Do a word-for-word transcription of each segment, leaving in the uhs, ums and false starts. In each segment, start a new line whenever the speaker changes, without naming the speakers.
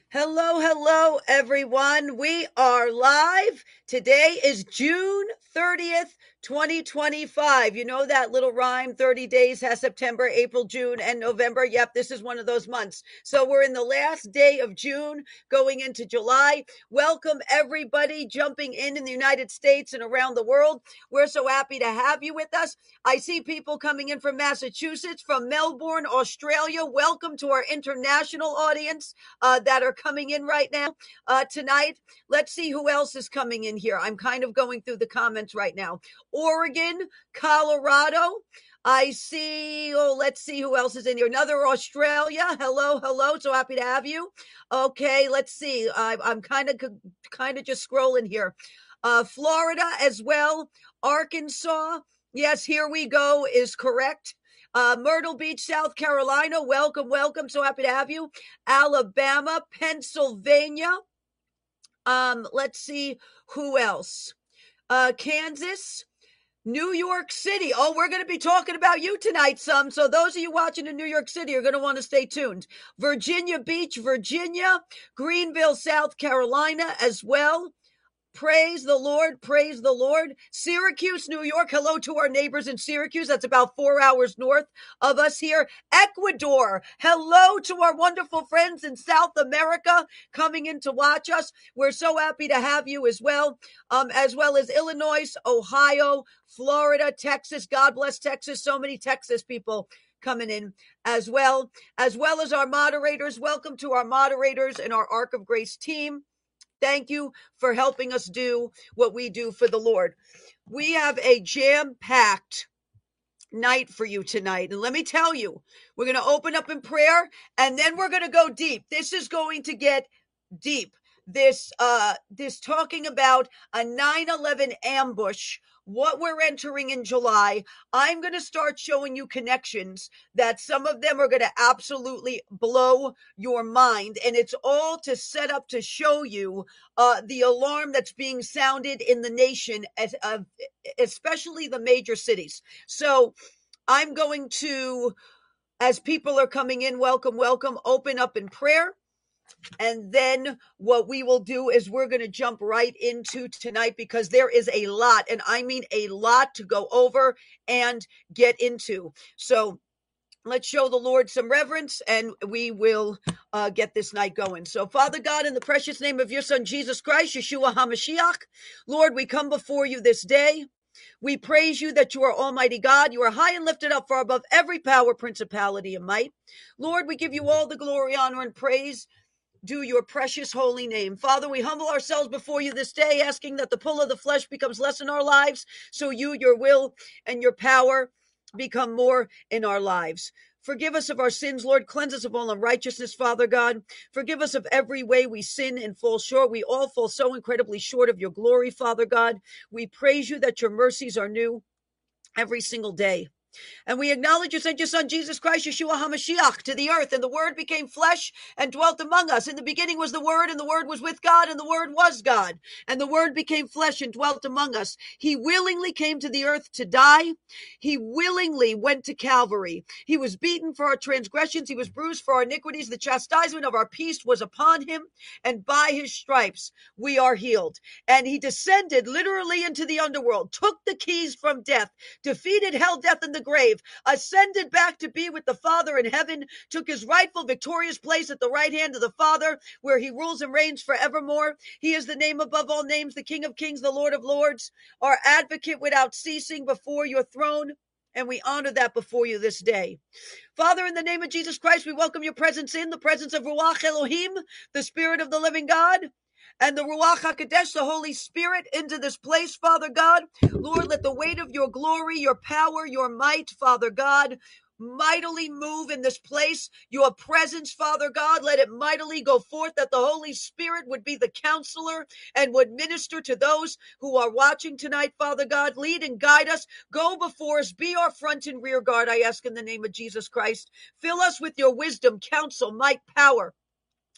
Hello, hello, everyone. We are live. Today is June thirtieth, twenty twenty-five. You know that little rhyme, thirty days has September, April, June, and November. Yep, this is one of those months. So we're in the last day of June, going into July. Welcome, everybody jumping in in the United States and around the world. We're so happy to have you with us. I see people coming in from Massachusetts, from Melbourne, Australia. Welcome to our international audience uh, that are coming in right now uh, tonight. Let's see who else is coming in here. I'm kind of going through the comments right now. Oregon, Colorado. I see, oh, let's see who else is in here. Another Australia. Hello, hello. So happy to have you. Okay, let's see. I, I'm kind of kind of just scrolling here. Uh, Florida as well. Arkansas. Yes, here we go is correct. Uh, Myrtle Beach, South Carolina. Welcome, welcome. So happy to have you. Alabama, Pennsylvania. Um, let's see who else. Uh, Kansas, New York City. Oh, we're going to be talking about you tonight some. So those of you watching in New York City are going to want to stay tuned. Virginia Beach, Virginia, Greenville, South Carolina as well. Praise the Lord. Praise the Lord. Syracuse, New York. Hello to our neighbors in Syracuse. That's about four hours north of us here. Ecuador. Hello to our wonderful friends in South America coming in to watch us. We're so happy to have you as well, um, as well as Illinois, Ohio, Florida, Texas. God bless Texas. So many Texas people coming in as well, as well as our moderators. Welcome to our moderators and our Ark of Grace team. Thank you for helping us do what we do for the Lord. We have a jam-packed night for you tonight. And let me tell you, we're going to open up in prayer and then we're going to go deep. This is going to get deep. This uh this talking about a nine eleven ambush, what we're entering in July. I'm going to start showing you connections that some of them are going to absolutely blow your mind, and it's all to set up to show you uh the alarm that's being sounded in the nation, as uh, especially the major cities. So I'm going to, as people are coming in, welcome, welcome, open up in prayer. And then what we will do is we're going to jump right into tonight, because there is a lot, and I mean a lot, to go over and get into. So let's show the Lord some reverence, and we will uh, get this night going. So, Father God, in the precious name of your Son, Jesus Christ, Yeshua HaMashiach, Lord, we come before you this day. We praise you that you are Almighty God. You are high and lifted up far above every power, principality, and might. Lord, we give you all the glory, honor, and praise. Do your precious holy name. Father, we humble ourselves before you this day, asking that the pull of the flesh becomes less in our lives, so you, your will, and your power become more in our lives. Forgive us of our sins, Lord. Cleanse us of all unrighteousness, Father God. Forgive us of every way we sin and fall short. We all fall so incredibly short of your glory, Father God. We praise you that your mercies are new every single day. And we acknowledge you sent your son, Jesus Christ, Yeshua HaMashiach, to the earth, and the word became flesh and dwelt among us. In the beginning was the word, and the word was with God, and the word was God. And the word became flesh and dwelt among us. He willingly came to the earth to die. He willingly went to Calvary. He was beaten for our transgressions. He was bruised for our iniquities. The chastisement of our peace was upon him, and by his stripes we are healed. And he descended literally into the underworld, took the keys from death, defeated hell, death, and the grave, ascended back to be with the Father in heaven, took his rightful victorious place at the right hand of the Father, where he rules and reigns forevermore. He is the name above all names, the King of kings, the Lord of lords, our advocate without ceasing before your throne. And we honor that before you this day. Father, in the name of Jesus Christ, we welcome your presence in, the presence of Ruach Elohim, the Spirit of the living God, and the Ruach HaKodesh, the Holy Spirit, into this place, Father God. Lord, let the weight of your glory, your power, your might, Father God, mightily move in this place. Your presence, Father God, let it mightily go forth, that the Holy Spirit would be the counselor and would minister to those who are watching tonight, Father God. Lead and guide us. Go before us. Be our front and rear guard, I ask in the name of Jesus Christ. Fill us with your wisdom, counsel, might, power,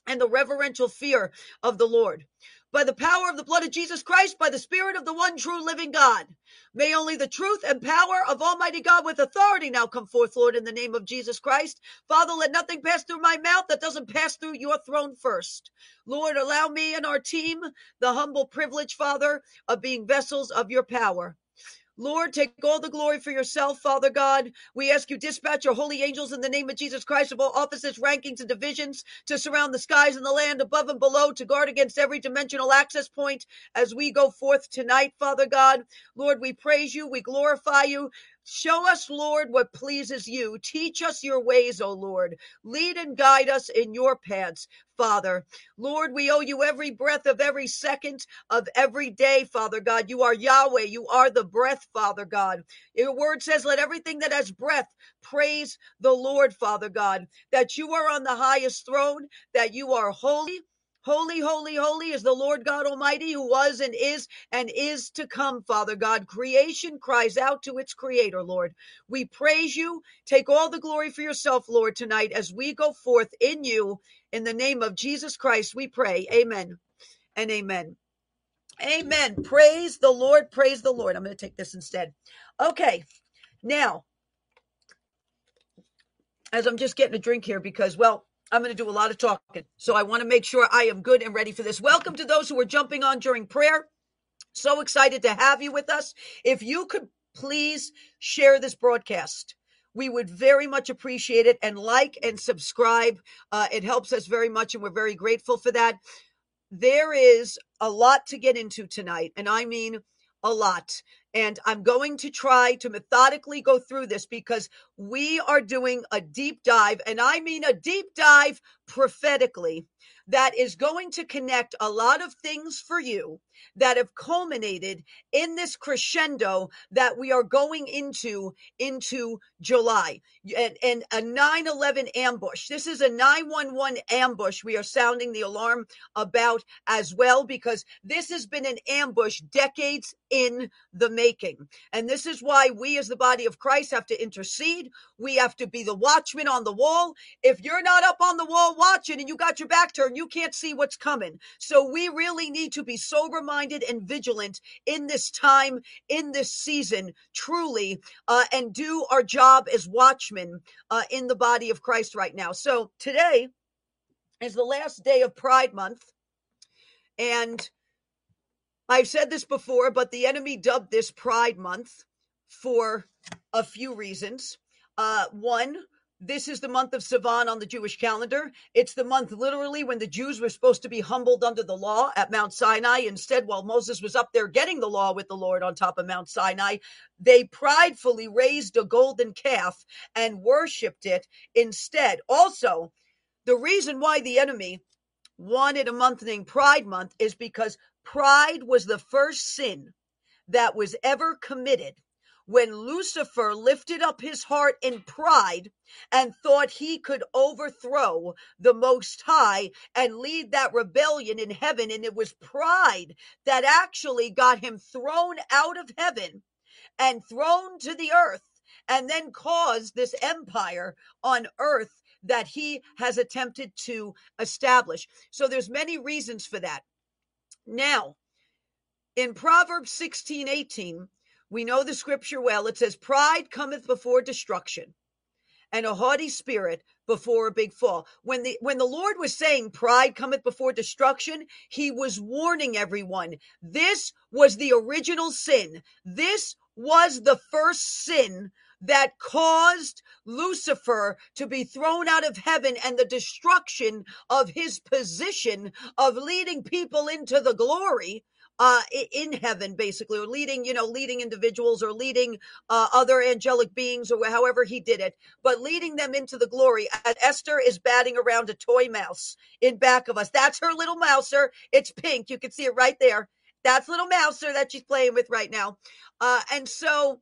and the reverential fear of the Lord. By the power of the blood of Jesus Christ, by the Spirit of the one true living God, may only the truth and power of Almighty God with authority now come forth, Lord, in the name of Jesus Christ. Father, let nothing pass through my mouth that doesn't pass through your throne first. Lord, allow me and our team the humble privilege, Father, of being vessels of your power. Lord, take all the glory for yourself, Father God. We ask you dispatch your holy angels in the name of Jesus Christ of all offices, rankings, and divisions to surround the skies and the land above and below, to guard against every dimensional access point as we go forth tonight, Father God. Lord, we praise you. We glorify you. Show us, Lord, what pleases you. Teach us your ways, O Lord. Lead and guide us in your paths, Father. Lord, we owe you every breath of every second of every day, Father God. You are Yahweh. You are the breath, Father God. Your word says, let everything that has breath praise the Lord, Father God, that you are on the highest throne, that you are holy. Holy, holy, holy is the Lord God Almighty, who was and is and is to come, Father God. Creation cries out to its creator, Lord. We praise you. Take all the glory for yourself, Lord, tonight as we go forth in you. In the name of Jesus Christ, we pray. Amen and amen. Amen. Praise the Lord. Praise the Lord. I'm going to take this instead. Okay. Now, as I'm just getting a drink here because, well, I'm going to do a lot of talking. So I want to make sure I am good and ready for this. Welcome to those who are jumping on during prayer. So excited to have you with us. If you could please share this broadcast, we would very much appreciate it, and like and subscribe. Uh, it helps us very much, and we're very grateful for that. There is a lot to get into tonight, and I mean a lot. And I'm going to try to methodically go through this because we are doing a deep dive, and I mean a deep dive prophetically, that is going to connect a lot of things for you that have culminated in this crescendo that we are going into into July. And, and a nine eleven ambush. This is a nine one one ambush we are sounding the alarm about as well, because this has been an ambush decades in the making. And this is why we as the body of Christ have to intercede. We have to be the watchman on the wall. If you're not up on the wall watching and you got your back turned, you can't see what's coming. So we really need to be sober-minded and vigilant in this time, in this season, truly, uh, and do our job as watchmen uh, in the body of Christ right now. So today is the last day of Pride Month, and I've said this before, but the enemy dubbed this Pride Month for a few reasons. Uh, one, this is the month of Sivan on the Jewish calendar. It's the month literally when the Jews were supposed to be humbled under the law at Mount Sinai. Instead, while Moses was up there getting the law with the Lord on top of Mount Sinai, they pridefully raised a golden calf and worshiped it instead. Also, the reason why the enemy wanted a month named Pride Month is because pride was the first sin that was ever committed when Lucifer lifted up his heart in pride and thought he could overthrow the Most High and lead that rebellion in heaven. And it was pride that actually got him thrown out of heaven and thrown to the earth, and then caused this empire on earth that he has attempted to establish. So there's many reasons for that. Now, in Proverbs sixteen eighteen, we know the scripture well. It says, pride cometh before destruction, and a haughty spirit before a big fall. When the when the Lord was saying pride cometh before destruction, he was warning everyone. This was the original sin. This was the first sin that caused Lucifer to be thrown out of heaven, and the destruction of his position of leading people into the glory uh, in heaven, basically, or leading, you know, leading individuals or leading uh, other angelic beings, or however he did it, but leading them into the glory. And Esther is batting around a toy mouse in back of us. That's her little mouser. It's pink. You can see it right there. That's little mouser that she's playing with right now. Uh, and so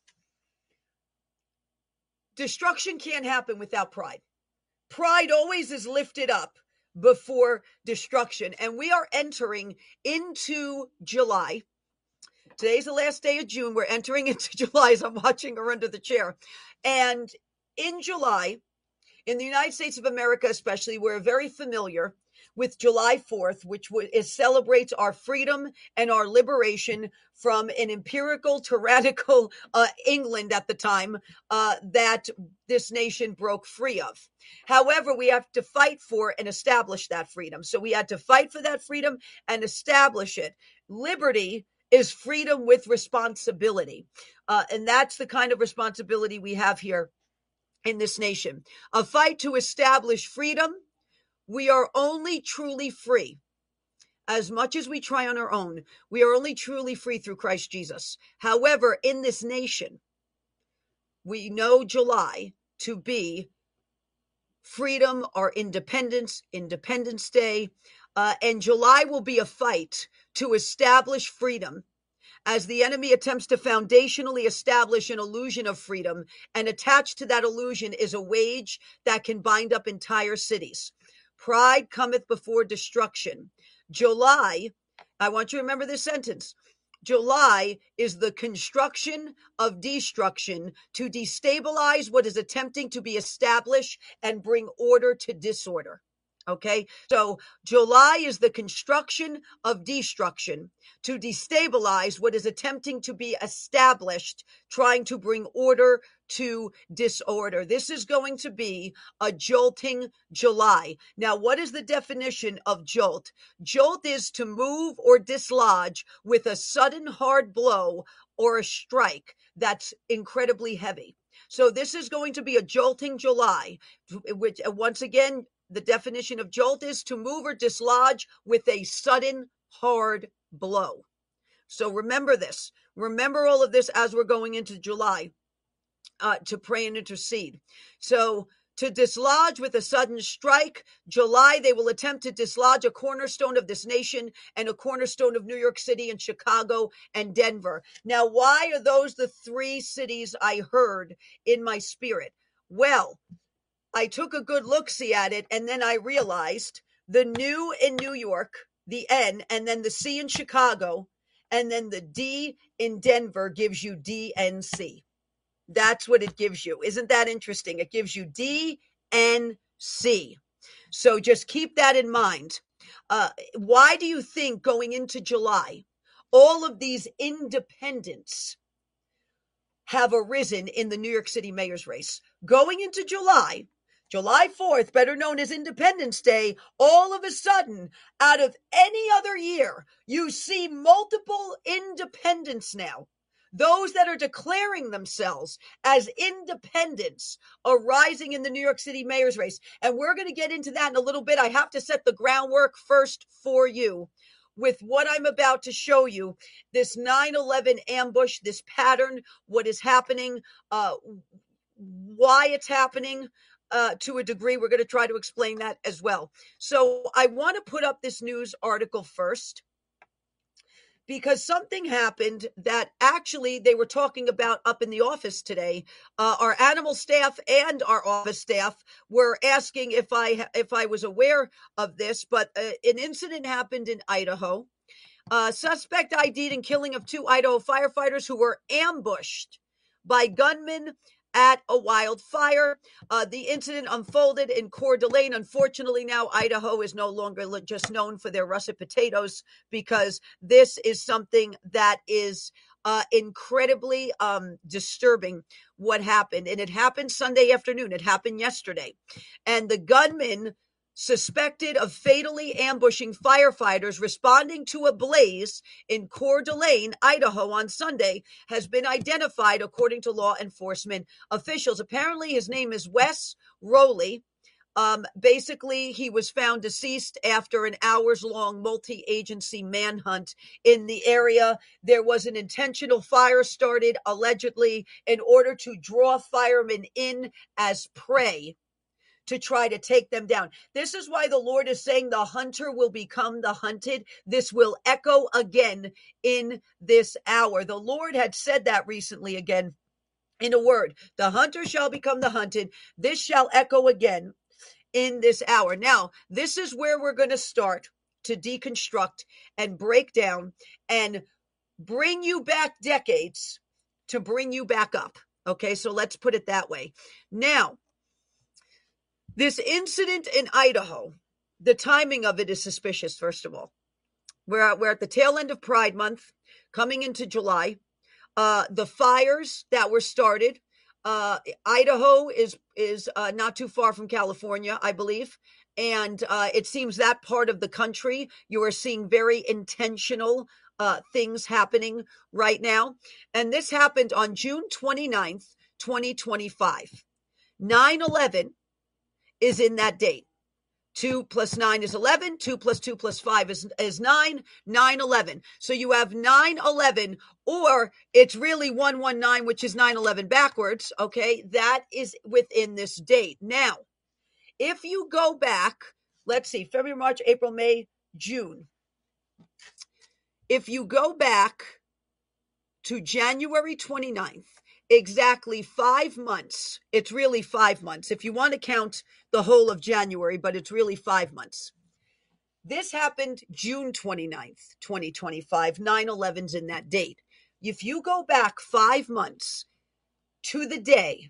destruction can't happen without pride. Pride always is lifted up before destruction. And we are entering into July. Today's the last day of June. We're entering into July as I'm watching her under the chair. And in July In the United States of America, especially, we're very familiar with July fourth, which is, celebrates our freedom and our liberation from an empirical, tyrannical uh, England at the time uh, that this nation broke free of. However, we have to fight for and establish that freedom. So we had to fight for that freedom and establish it. Liberty is freedom with responsibility. Uh, and that's the kind of responsibility we have here in this nation. A fight to establish freedom. We are only truly free. As much as we try on our own, we are only truly free through Christ Jesus. However, in this nation, we know July to be freedom or independence, Independence Day, uh, and July will be a fight to establish freedom as the enemy attempts to foundationally establish an illusion of freedom, and attached to that illusion is a wage that can bind up entire cities. Pride cometh before destruction. July, I want you to remember this sentence. July is the construction of destruction to destabilize what is attempting to be established and bring order to disorder. Okay, so July is the construction of destruction to destabilize what is attempting to be established, trying to bring order to disorder. This is going to be a jolting July. Now, what is the definition of jolt? Jolt is to move or dislodge with a sudden hard blow or a strike that's incredibly heavy. So this is going to be a jolting July, which once again, the definition of jolt is to move or dislodge with a sudden hard blow. So remember this. Remember all of this as we're going into July uh, to pray and intercede. So to dislodge with a sudden strike, July, they will attempt to dislodge a cornerstone of this nation and a cornerstone of New York City and Chicago and Denver. Now, why are those the three cities I heard in my spirit? Well, I took a good look-see at it, and then I realized the new in New York, the N, and then the C in Chicago, and then the D in Denver gives you D N C. That's what it gives you. Isn't that interesting? It gives you D N C. So just keep that in mind. Uh, why do you think going into July, all of these independents have arisen in the New York City mayor's race? Going into July, July fourth, better known as Independence Day, all of a sudden, out of any other year, you see multiple independents now. Those that are declaring themselves as independents are rising in the New York City mayor's race. And we're going to get into that in a little bit. I have to set the groundwork first for you with what I'm about to show you, this nine eleven ambush, this pattern, what is happening, uh, why it's happening. Uh, to a degree, we're going to try to explain that as well. So I want to put up this news article first, because something happened that actually they were talking about up in the office today. Uh, our animal staff and our office staff were asking if I if I was aware of this, but uh, an incident happened in Idaho. Uh, suspect I D'd in killing of two Idaho firefighters who were ambushed by gunmen at a wildfire. Uh, the incident unfolded in Coeur d'Alene. Unfortunately, now Idaho is no longer just known for their russet potatoes, because this is something that is uh, incredibly um, disturbing what happened. And it happened Sunday afternoon. It happened yesterday. And the gunman suspected of fatally ambushing firefighters responding to a blaze in Coeur d'Alene, Idaho on Sunday has been identified according to law enforcement officials. Apparently his name is Wes Rowley. Um, basically, he was found deceased after an hours-long multi-agency manhunt in the area. There was an intentional fire started, allegedly, in order to draw firemen in as prey to try to take them down. This is why the Lord is saying the hunter will become the hunted. This will echo again in this hour. The Lord had said that recently again in a word. The hunter shall become the hunted. This shall echo again in this hour. Now, this is where we're going to start to deconstruct and break down and bring you back decades to bring you back up. Okay, so let's put it that way. Now, This incident in Idaho, the timing of it is suspicious, first of all. We're at, we're at the tail end of Pride Month, coming into July. Uh, the fires that were started, uh, Idaho is is uh, not too far from California, I believe, and uh, it seems that part of the country you are seeing very intentional uh, things happening right now. And this happened on June twenty-ninth, twenty twenty-five. nine eleven is in that date. Two plus nine is eleven. Two plus two plus five is, is nine. nine eleven. So you have nine eleven, or it's really one one nine, which is nine eleven backwards. Okay. That is within this date. Now, if you go back, let's see, February, March, April, May, June. If you go back to January twenty-ninth, exactly five months. It's really five months if you want to count the whole of January, but it's really five months. This happened June twenty-ninth, twenty twenty-five. nine eleven's in that date. If you go back five months to the day,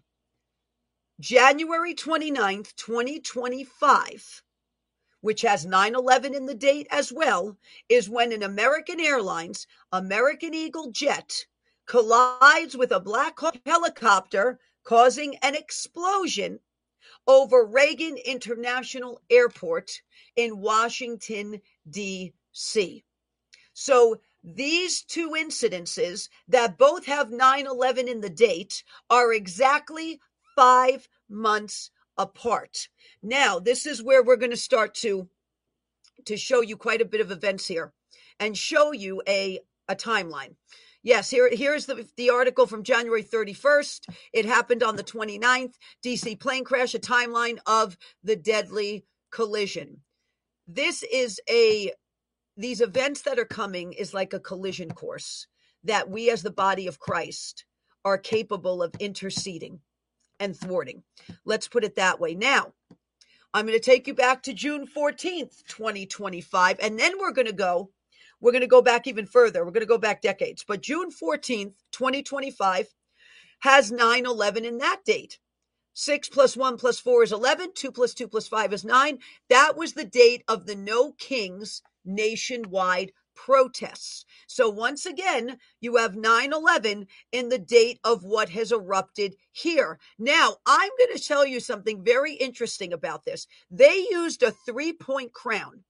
January twenty-ninth, twenty twenty-five, which has nine eleven in the date as well, is when an American Airlines American Eagle jet collides with a Black Hawk helicopter, causing an explosion over Reagan International Airport in Washington, D C. So these two incidences that both have nine eleven in the date are exactly five months apart. Now, this is where we're going to start to, to show you quite a bit of events here and show you a, a timeline. Yes, here, here's the, the article from January thirty-first. It happened on the twenty-ninth. D C plane crash, a timeline of the deadly collision. This is a, these events that are coming is like a collision course that we as the body of Christ are capable of interceding and thwarting. Let's put it that way. Now, I'm going to take you back to June fourteenth, twenty twenty-five, and then we're going to go We're going to go back even further. We're going to go back decades. But June fourteenth, twenty twenty-five has nine eleven in that date. six plus one plus four is eleven. two plus two plus five is nine. That was the date of the No Kings nationwide protests. So once again, you have nine eleven in the date of what has erupted here. Now, I'm going to tell you something very interesting about this. They used a three-point crown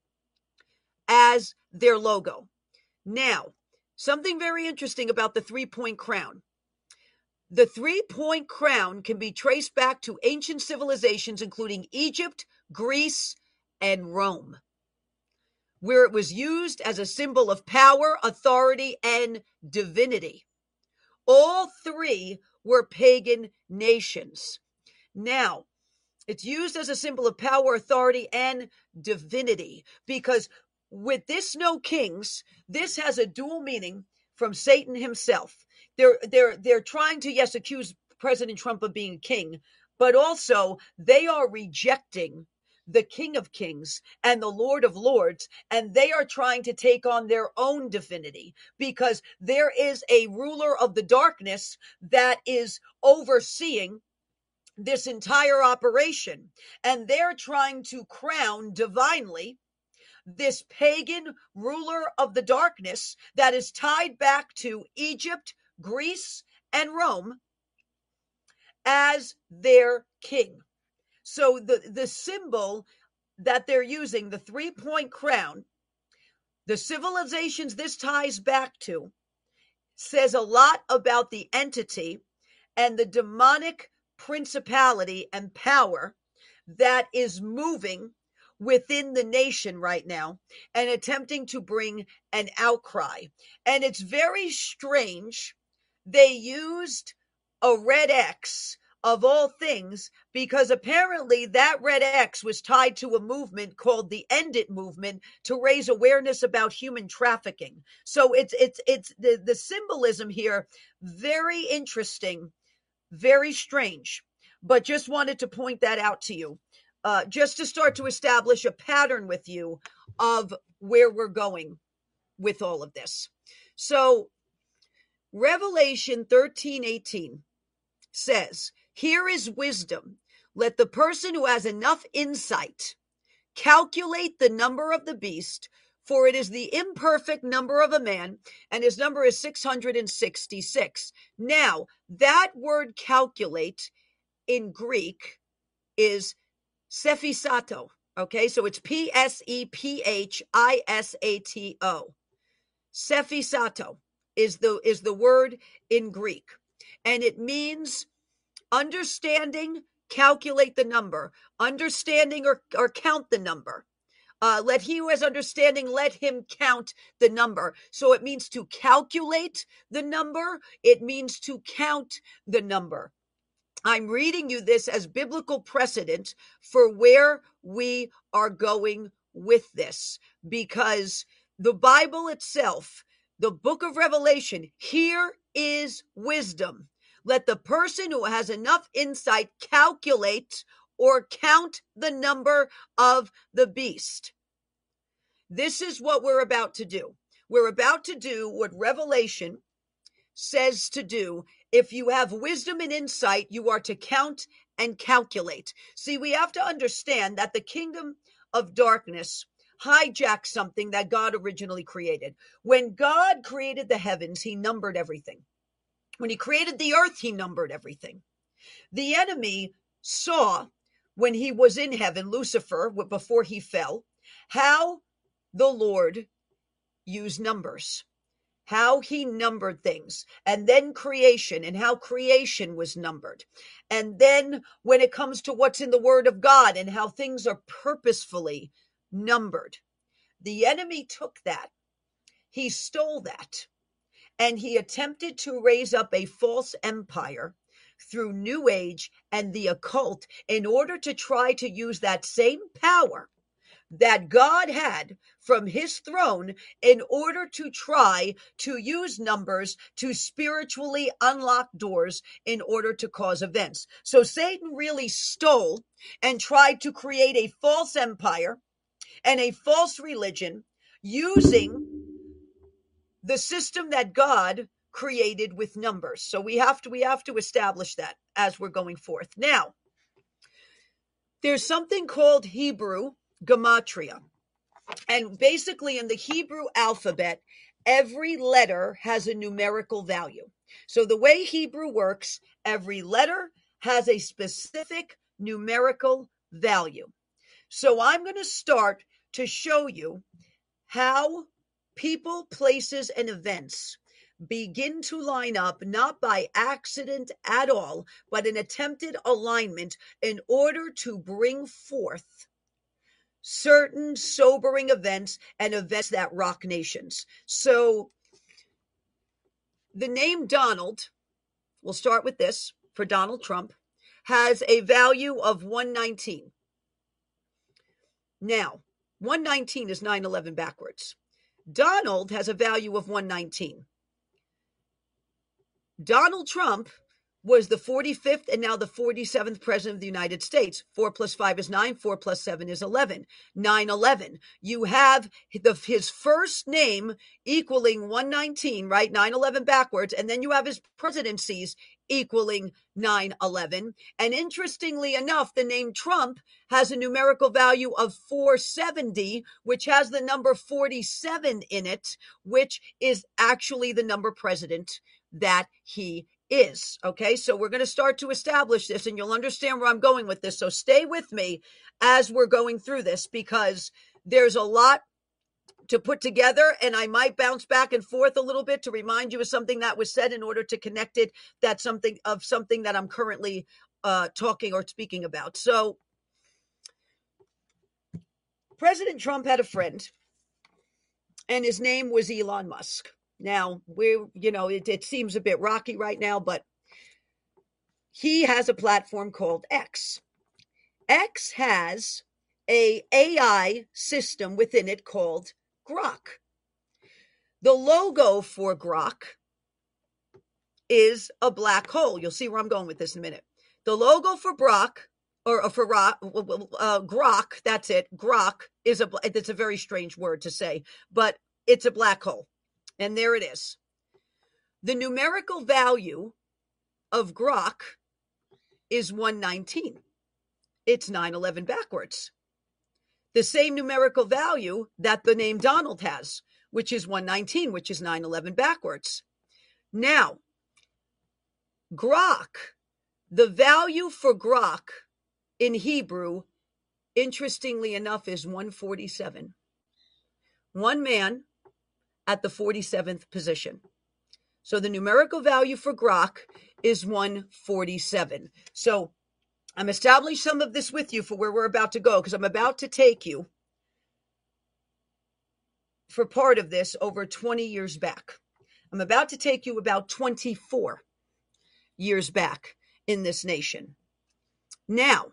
as their logo. Now, something very interesting about the three-point crown. The three-point crown can be traced back to ancient civilizations, including Egypt, Greece, and Rome, where it was used as a symbol of power, authority, and divinity. All three were pagan nations. Now, it's used as a symbol of power, authority, and divinity because with this No Kings, this has a dual meaning from Satan himself. They're they're they're trying to, yes, accuse President Trump of being a king, but also they are rejecting the King of Kings and the Lord of Lords, and they are trying to take on their own divinity because there is a ruler of the darkness that is overseeing this entire operation, and they're trying to crown divinely this pagan ruler of the darkness that is tied back to Egypt, Greece, and Rome as their king. So the, the symbol that they're using, the three-point crown, the civilizations this ties back to, says a lot about the entity and the demonic principality and power that is moving within the nation right now and attempting to bring an outcry. And it's very strange. They used a red X of all things because apparently that red X was tied to a movement called the End It movement to raise awareness about human trafficking. So it's it's it's the, the symbolism here, very interesting, very strange, but just wanted to point that out to you. Uh, just to start to establish a pattern with you of where we're going with all of this. So Revelation thirteen eighteen says, here is wisdom. let the person who has enough insight calculate the number of the beast, for it is the imperfect number of a man, and his number is six hundred sixty-six. Now, that word calculate in Greek is sephisato. Okay, so it's P S E P H I S A T O. Sephisato is the is the word in Greek, and it means understanding, calculate the number, understanding or, or count the number. Uh, let he who has understanding, let him count the number. So it means to calculate the number. It means to count the number. I'm reading you this as biblical precedent for where we are going with this, because the Bible itself, the book of Revelation, here is wisdom. Let the person who has enough insight calculate or count the number of the beast. This is what we're about to do. We're about to do what Revelation says to do. If you have wisdom and insight, you are to count and calculate. See, we have to understand that the kingdom of darkness hijacked something that God originally created. When God created the heavens, he numbered everything. When he created the earth, he numbered everything. The enemy saw, when he was in heaven, Lucifer, before he fell, how the Lord used numbers, how he numbered things, and then creation, and how creation was numbered. And then when it comes to what's in the word of God and how things are purposefully numbered, the enemy took that, he stole that, and he attempted to raise up a false empire through New Age and the occult in order to try to use that same power that God had from his throne in order to try to use numbers to spiritually unlock doors in order to cause events. So Satan really stole and tried to create a false empire and a false religion using the system that God created with numbers. So we have to we have to establish that as we're going forth. Now, there's something called Hebrew gematria. And basically in the Hebrew alphabet, every letter has a numerical value. So the way Hebrew works, every letter has a specific numerical value. So I'm going to start to show you how people, places, and events begin to line up, not by accident at all, but an attempted alignment in order to bring forth certain sobering events and events that rock nations. So the name Donald, we'll start with this, for Donald Trump, has a value of one nineteen. Now, one nineteen is nine eleven backwards. Donald has a value of one nineteen. Donald Trump was the forty-fifth and now the forty-seventh president of the United States. Four plus five is nine. Four plus seven is eleven. nine eleven. You have the, his first name equaling one nineteen, right? nine eleven backwards. And then you have his presidencies equaling nine eleven. And interestingly enough, the name Trump has a numerical value of four seventy, which has the number forty-seven in it, which is actually the number president that he is. Okay, so we're going to start to establish this, and you'll understand where I'm going with this. So stay with me as we're going through this, because there's a lot to put together, and I might bounce back and forth a little bit to remind you of something that was said in order to connect it that's something of something that I'm currently uh, talking or speaking about. So President Trump had a friend, and his name was Elon Musk. Now, we're, you know, it, it seems a bit rocky right now, but he has a platform called X. X has a AI system within it called Grok. The logo for Grok is a black hole. You'll see where I'm going with this in a minute. The logo for Grok, or for uh, Grok, that's it. Grok is a, it's a very strange word to say, but it's a black hole. And there it is. The numerical value of Grok is one nineteen. It's nine eleven backwards. The same numerical value that the name Donald has, which is one nineteen, which is nine eleven backwards. Now, Grok, the value for Grok in Hebrew, interestingly enough, is one forty-seven. One man at the forty-seventh position. So the numerical value for Grok is one forty-seven. So I'm establishing some of this with you for where we're about to go, because I'm about to take you for part of this over twenty years back. I'm about to take you about twenty-four years back in this nation. Now,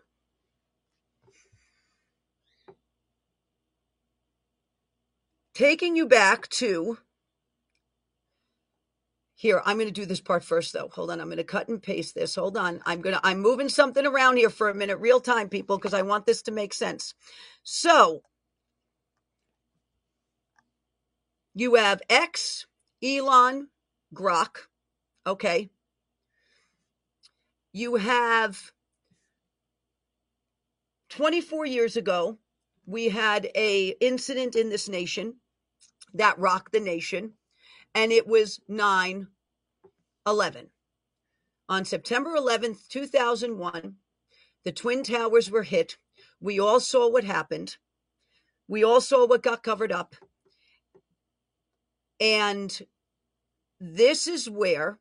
taking you back to here, I'm going to do this part first, though. Hold on. I'm going to cut and paste this. Hold on. I'm going to, I'm moving something around here for a minute, real time, people, because I want this to make sense. So you have X, Elon, Grok. Okay. You have twenty-four years ago, we had a incident in this nation that rocked the nation, and it was nine eleven. On September eleventh, two thousand one, the Twin Towers were hit. We all saw what happened. We all saw what got covered up. And this is where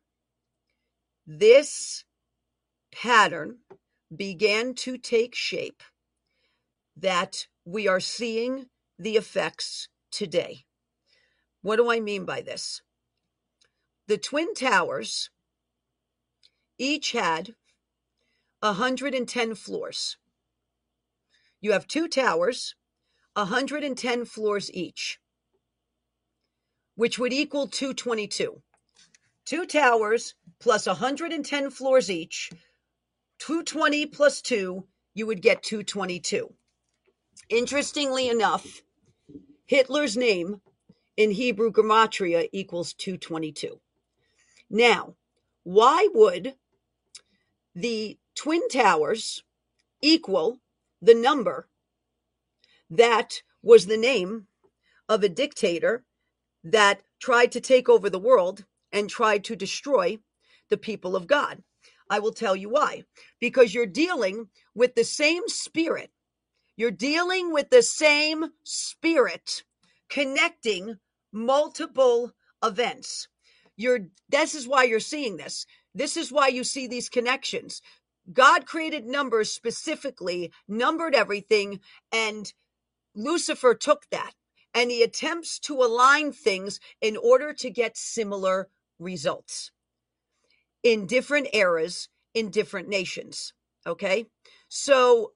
this pattern began to take shape that we are seeing the effects today. What do I mean by this? The Twin Towers each had one hundred ten floors. You have two towers, one hundred ten floors each, which would equal two twenty-two. Two towers plus one hundred ten floors each, two twenty plus two, you would get two twenty-two. Interestingly enough, Hitler's name in Hebrew gematria equals two twenty-two. Now, why would the Twin Towers equal the number that was the name of a dictator that tried to take over the world and tried to destroy the people of God? I will tell you why. Because you're dealing with the same spirit. You're dealing with the same spirit connecting multiple events. You're, this is why you're seeing this. This is why you see these connections. God created numbers specifically, numbered everything, and Lucifer took that, and he attempts to align things in order to get similar results in different eras, in different nations. Okay? So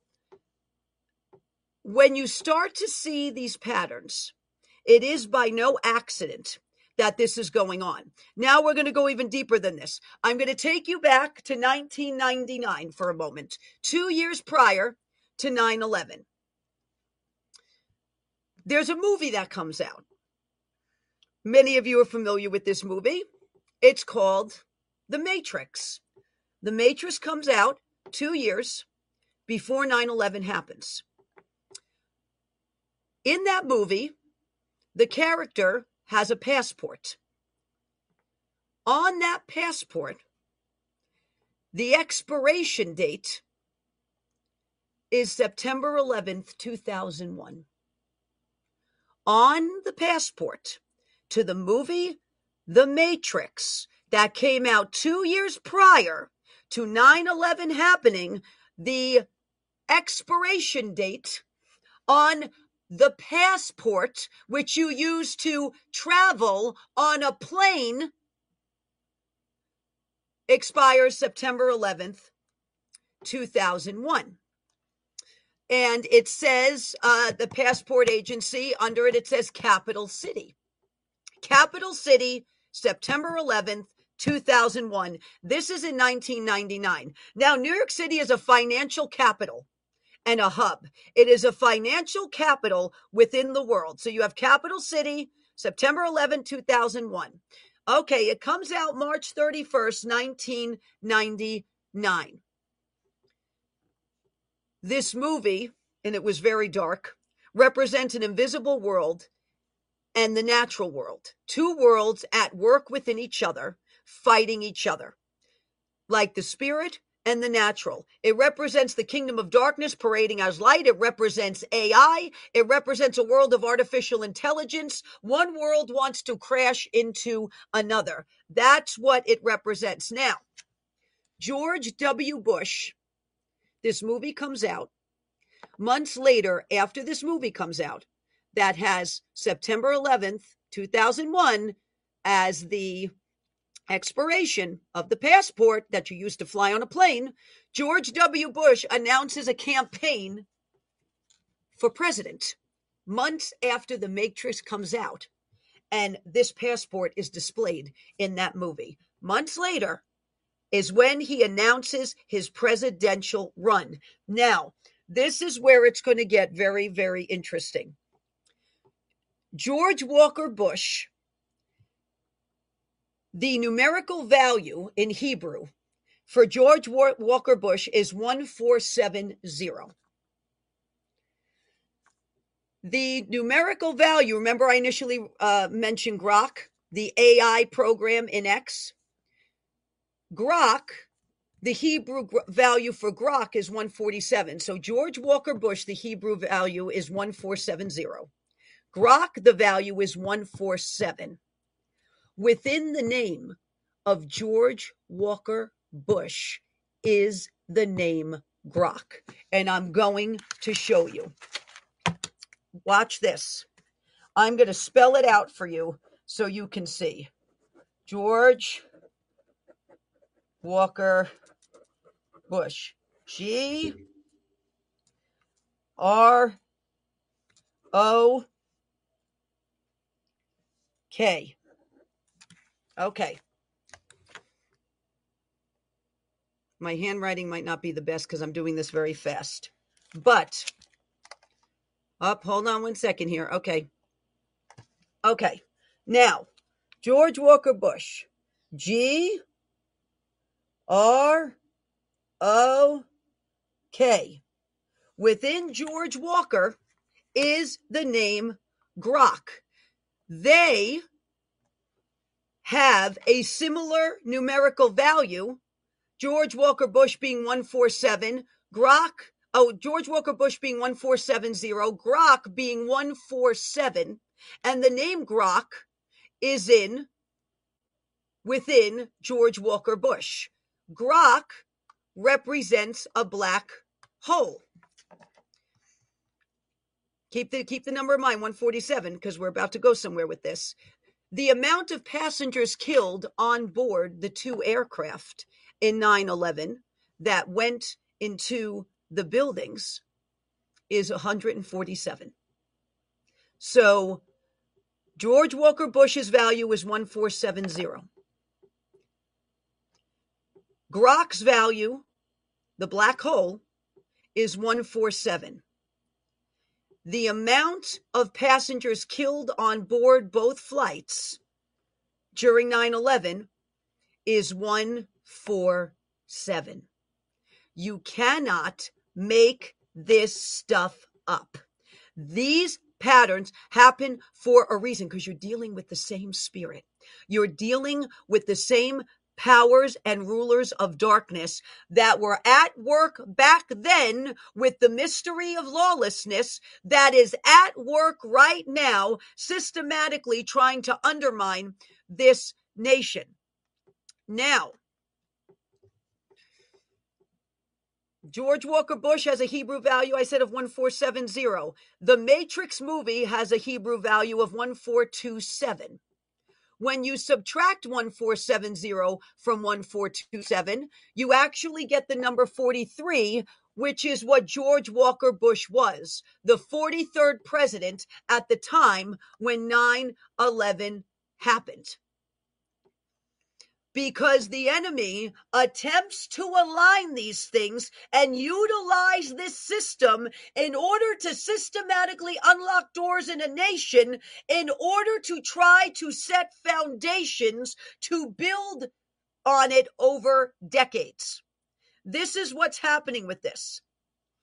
when you start to see these patterns, it is by no accident that this is going on. Now we're going to go even deeper than this. I'm going to take you back to nineteen ninety-nine for a moment, two years prior to nine eleven. There's a movie that comes out. Many of you are familiar with this movie. It's called The Matrix. The Matrix comes out two years before nine eleven happens. In that movie, the character has a passport. On that passport, the expiration date is September eleventh, two thousand one. On the passport to the movie The Matrix that came out two years prior to nine eleven happening, the expiration date on the passport, which you use to travel on a plane, expires September eleventh, two thousand one. And it says, uh, the passport agency, under it, it says Capital City. Capital City, September eleventh, two thousand one. This is in nineteen ninety-nine. Now, New York City is a financial capital and a hub. It is a financial capital within the world. So you have Capital City, September eleventh, two thousand one. Okay, it comes out March thirty-first, nineteen ninety-nine. This movie, and it was very dark, represents an invisible world and the natural world. Two worlds at work within each other, fighting each other, like the spirit and the natural. It represents the kingdom of darkness parading as light. It represents A I. It represents a world of artificial intelligence. One world wants to crash into another. That's what it represents. Now, George W. Bush, this movie comes out. Months later, after this movie comes out, that has September eleventh, two thousand one as the expiration of the passport that you used to fly on a plane, George W. Bush announces a campaign for president months after The Matrix comes out. And this passport is displayed in that movie. Months later is when he announces his presidential run. Now, this is where it's going to get very, very interesting. George Walker Bush, the numerical value in Hebrew for George Walker Bush is one four seven zero. The numerical value, remember I initially uh, mentioned Grok, the A I program in X? Grok, the Hebrew value for Grok is one forty-seven. So George Walker Bush, the Hebrew value is one four seven zero. Grok, the value is one four seven. Within the name of George Walker Bush is the name Grok. And I'm going to show you. Watch this. I'm going to spell it out for you so you can see. George Walker Bush. G R O K. Okay. My handwriting might not be the best because I'm doing this very fast. But, up, hold on one second here. Okay. Okay. Now, George Walker Bush. G R O K. Within George Walker is the name Grok. They have a similar numerical value, George Walker Bush being one four seven, Grok, oh, George Walker Bush being one four seven zero, Grok being one four seven, and the name Grok is in, within George Walker Bush. Grok represents a black hole. Keep the, keep the number in mind, one forty-seven, because we're about to go somewhere with this. The amount of passengers killed on board the two aircraft in nine eleven that went into the buildings is one hundred forty-seven. So George Walker Bush's value is one four seven zero. Grok's value, the black hole, is one four seven. The amount of passengers killed on board both flights during nine eleven is one four seven. You cannot make this stuff up. These patterns happen for a reason because you're dealing with the same spirit. You're dealing with the same powers and rulers of darkness that were at work back then with the mystery of lawlessness that is at work right now, systematically trying to undermine this nation. Now, George Walker Bush has a Hebrew value, I said, of one four seven zero. The Matrix movie has a Hebrew value of one four two seven. When you subtract one four seven zero from one four two seven, you actually get the number forty-three, which is what George Walker Bush was, the forty-third president at the time when nine eleven happened. Because the enemy attempts to align these things and utilize this system in order to systematically unlock doors in a nation, in order to try to set foundations to build on it over decades. This is what's happening with this.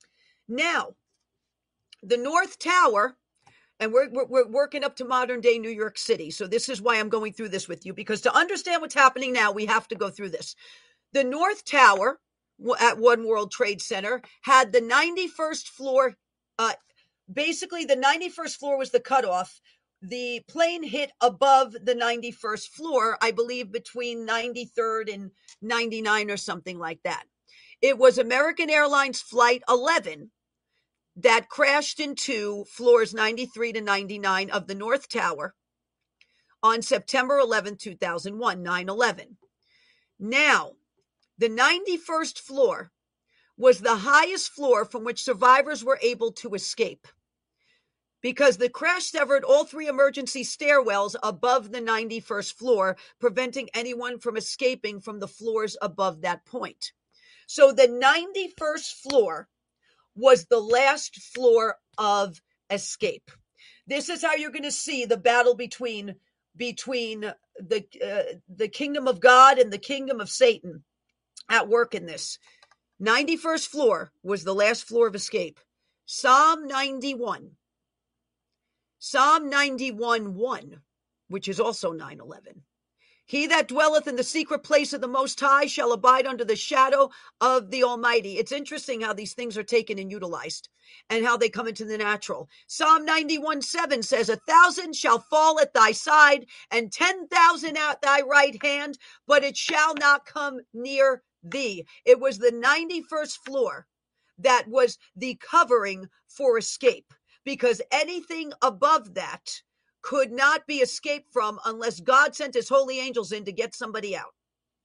Now, the North Tower, and we're, we're, we're working up to modern day New York City. So this is why I'm going through this with you, because to understand what's happening now, we have to go through this. The North Tower at One World Trade Center had the ninety-first floor. Uh, basically, the ninety-first floor was the cutoff. The plane hit above the ninety-first floor, I believe between ninety-third and ninety-nine or something like that. It was American Airlines Flight eleven that crashed into floors ninety-three to ninety-nine of the North Tower on September eleventh, two thousand one, nine eleven. Now, the ninety-first floor was the highest floor from which survivors were able to escape, because the crash severed all three emergency stairwells above the ninety-first floor, preventing anyone from escaping from the floors above that point. So the ninety-first floor was the last floor of escape. This is how you're going to see the battle between between the uh, the kingdom of God and the kingdom of Satan at work in this. ninety-first floor was the last floor of escape. Psalm ninety-one. Psalm ninety-one one, which is also nine eleven. He that dwelleth in the secret place of the Most High shall abide under the shadow of the Almighty. It's interesting how these things are taken and utilized and how they come into the natural. Psalm ninety-one seven says, a thousand shall fall at thy side and ten thousand at thy right hand, but it shall not come near thee. It was the ninety-first floor that was the covering for escape, because anything above that could not be escaped from unless God sent his holy angels in to get somebody out.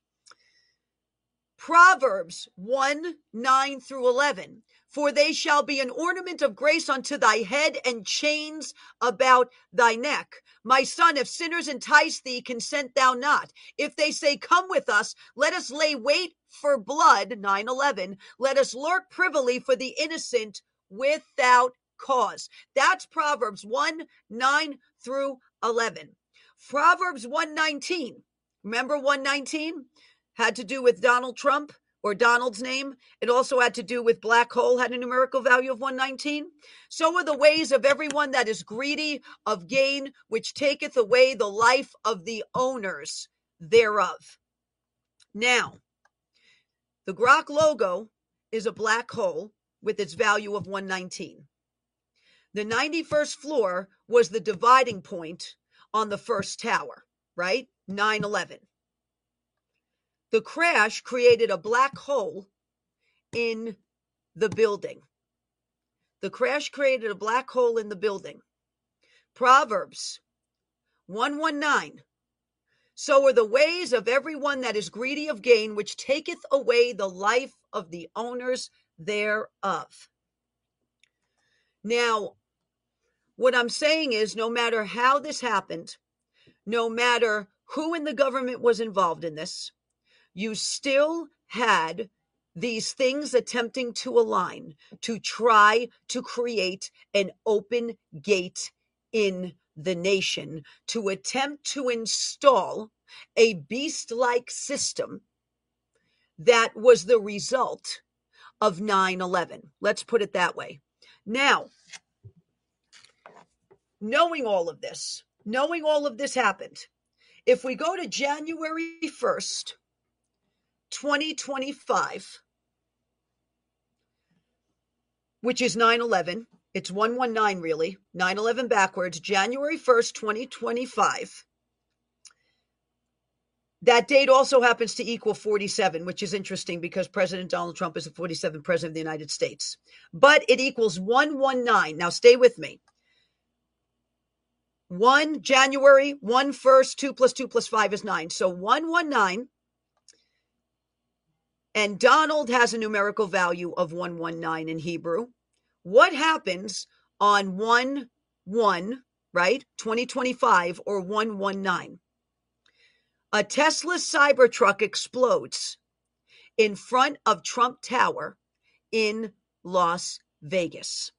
Proverbs one, nine through eleven. For they shall be an ornament of grace unto thy head and chains about thy neck. My son, if sinners entice thee, consent thou not. If they say, come with us, let us lay wait for blood, nine eleven. Let us lurk privily for the innocent without cause. That's Proverbs one, nine through eleven. Proverbs one nineteen. Remember one nineteen? Had to do with Donald Trump, or Donald's name. It also had to do with black hole, had a numerical value of one nineteen. So are the ways of everyone that is greedy of gain, which taketh away the life of the owners thereof. Now, the Grok logo is a black hole with its value of one nineteen. The ninety-first floor was the dividing point on the first tower, right? nine eleven. The crash created a black hole in the building. The crash created a black hole in the building. Proverbs one nineteen. So are the ways of everyone that is greedy of gain, which taketh away the life of the owners thereof. Now, what I'm saying is, no matter how this happened, no matter who in the government was involved in this, you still had these things attempting to align to try to create an open gate in the nation, to attempt to install a beast-like system that was the result of nine eleven. Let's put it that way. Now, knowing all of this, knowing all of this happened, if we go to January first, twenty twenty-five, which is nine eleven, it's one nineteen really, nine eleven backwards, January first, twenty twenty-five. That date also happens to equal forty-seven, which is interesting because President Donald Trump is the forty-seventh president of the United States. But it equals one nineteen. Now stay with me. one January, one first, two plus two plus five is nine. So one nineteen. And Donald has a numerical value of one nineteen in Hebrew. What happens on one one, right, twenty twenty-five, or one nineteen? A Tesla Cybertruck explodes in front of Trump Tower in Las Vegas.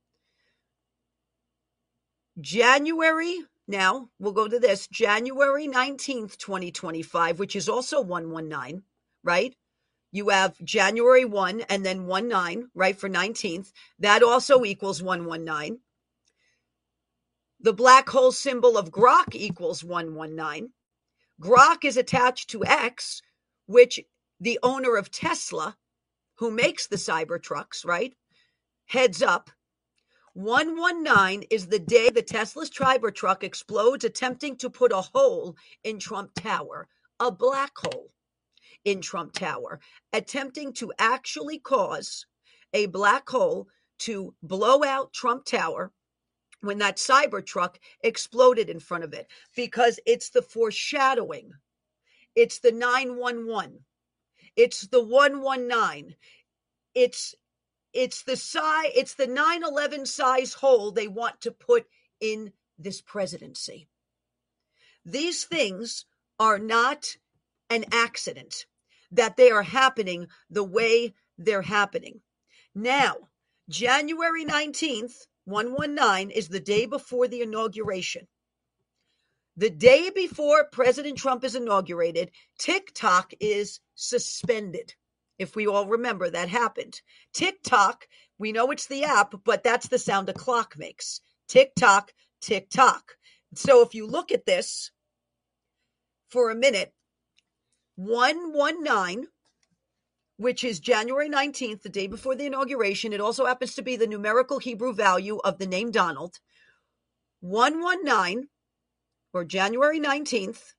January, now we'll go to this, January nineteenth, twenty twenty-five, which is also one nineteen, right? you have January first and then one nine, right, for nineteenth. That also equals one one nine. The black hole symbol of Grok equals one one nine. Grok is attached to X, which the owner of Tesla, who makes the Cybertrucks, right, heads up. one one nine is the day the Tesla's Cybertruck explodes, attempting to put a hole in Trump Tower, a black hole in Trump Tower, attempting to actually cause a black hole to blow out Trump Tower when that Cybertruck exploded in front of it, because it's the foreshadowing. It's the nine one one. It's the one one nine. It's it's the size, it's the nine eleven size hole they want to put in this presidency. These things are not an accident, that they are happening the way they're happening. Now, January nineteenth, one one nine, is the day before the inauguration. The day before President Trump is inaugurated, TikTok is suspended. If we all remember, that happened. TikTok, we know it's the app, but that's the sound a clock makes. TikTok, TikTok. So if you look at this for a minute, one one nine, which is January nineteenth, the day before the inauguration. It also happens to be the numerical Hebrew value of the name Donald. one one nine, or January nineteenth,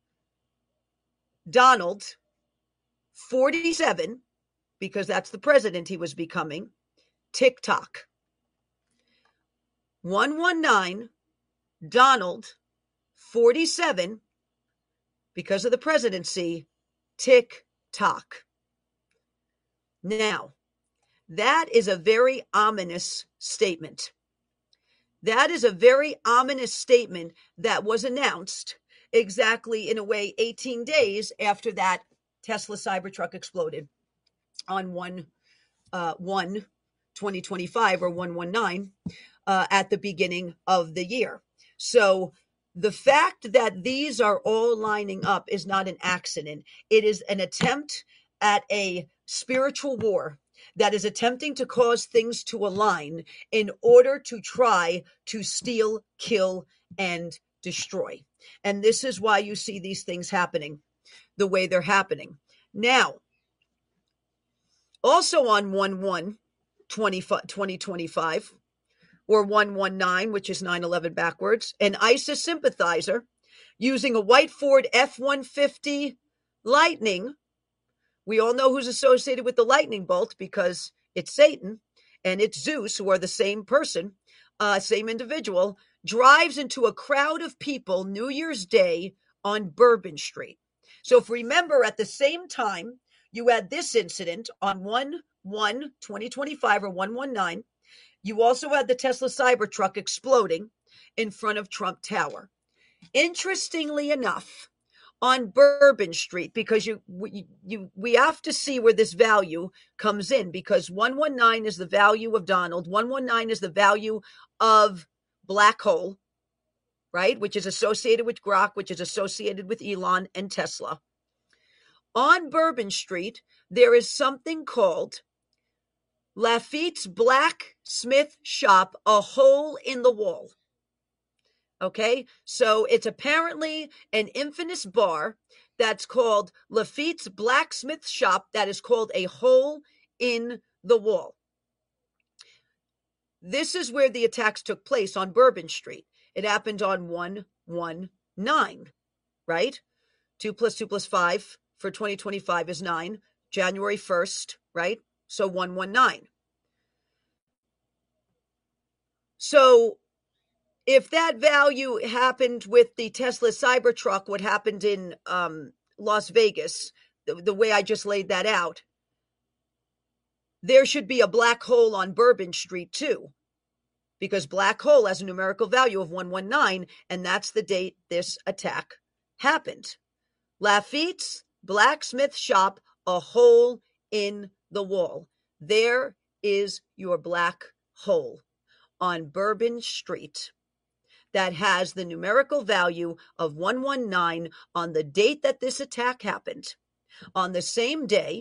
Donald, forty-seven, because that's the president he was becoming, TikTok. one one nine, Donald, forty-seven, because of the presidency, TikTok. Now, that is a very ominous statement. That is a very ominous statement that was announced exactly, in a way, eighteen days after that Tesla Cybertruck exploded on one one twenty twenty-five, or one one nine, uh, at the beginning of the year. So the fact that these are all lining up is not an accident. It is an attempt at a spiritual war that is attempting to cause things to align in order to try to steal, kill, and destroy. And this is why you see these things happening the way they're happening. Now, also on one one twenty twenty-five, or one one nine, which is nine eleven backwards, an ISIS sympathizer using a white Ford F one fifty Lightning. We all know who's associated with the lightning bolt, because it's Satan and it's Zeus, who are the same person, uh, same individual, drives into a crowd of people New Year's Day on Bourbon Street. So if remember, at the same time, you had this incident on one one twenty twenty-five, or one one nine. You also had the Tesla Cybertruck exploding in front of Trump Tower. Interestingly enough, on Bourbon Street, because you, you, you, we have to see where this value comes in, because one one nine is the value of Donald, one one nine is the value of black hole, right, which is associated with Grok, which is associated with Elon and Tesla. On Bourbon Street, there is something called Lafitte's Blacksmith Shop, a hole in the wall. Okay, so it's apparently an infamous bar that's called Lafitte's Blacksmith Shop that is called a hole in the wall. This is where the attacks took place, on Bourbon Street. It happened on one one nine, right? two plus two plus five for twenty twenty-five is nine. January first, right? So one one nine. So if that value happened with the Tesla Cybertruck, what happened in um, Las Vegas, the, the way I just laid that out, there should be a black hole on Bourbon Street too, because black hole has a numerical value of one one nine, and that's the date this attack happened. Lafitte's Blacksmith Shop, a hole in the wall. There is your black hole on Bourbon Street that has the numerical value of one one nine on the date that this attack happened. On the same day,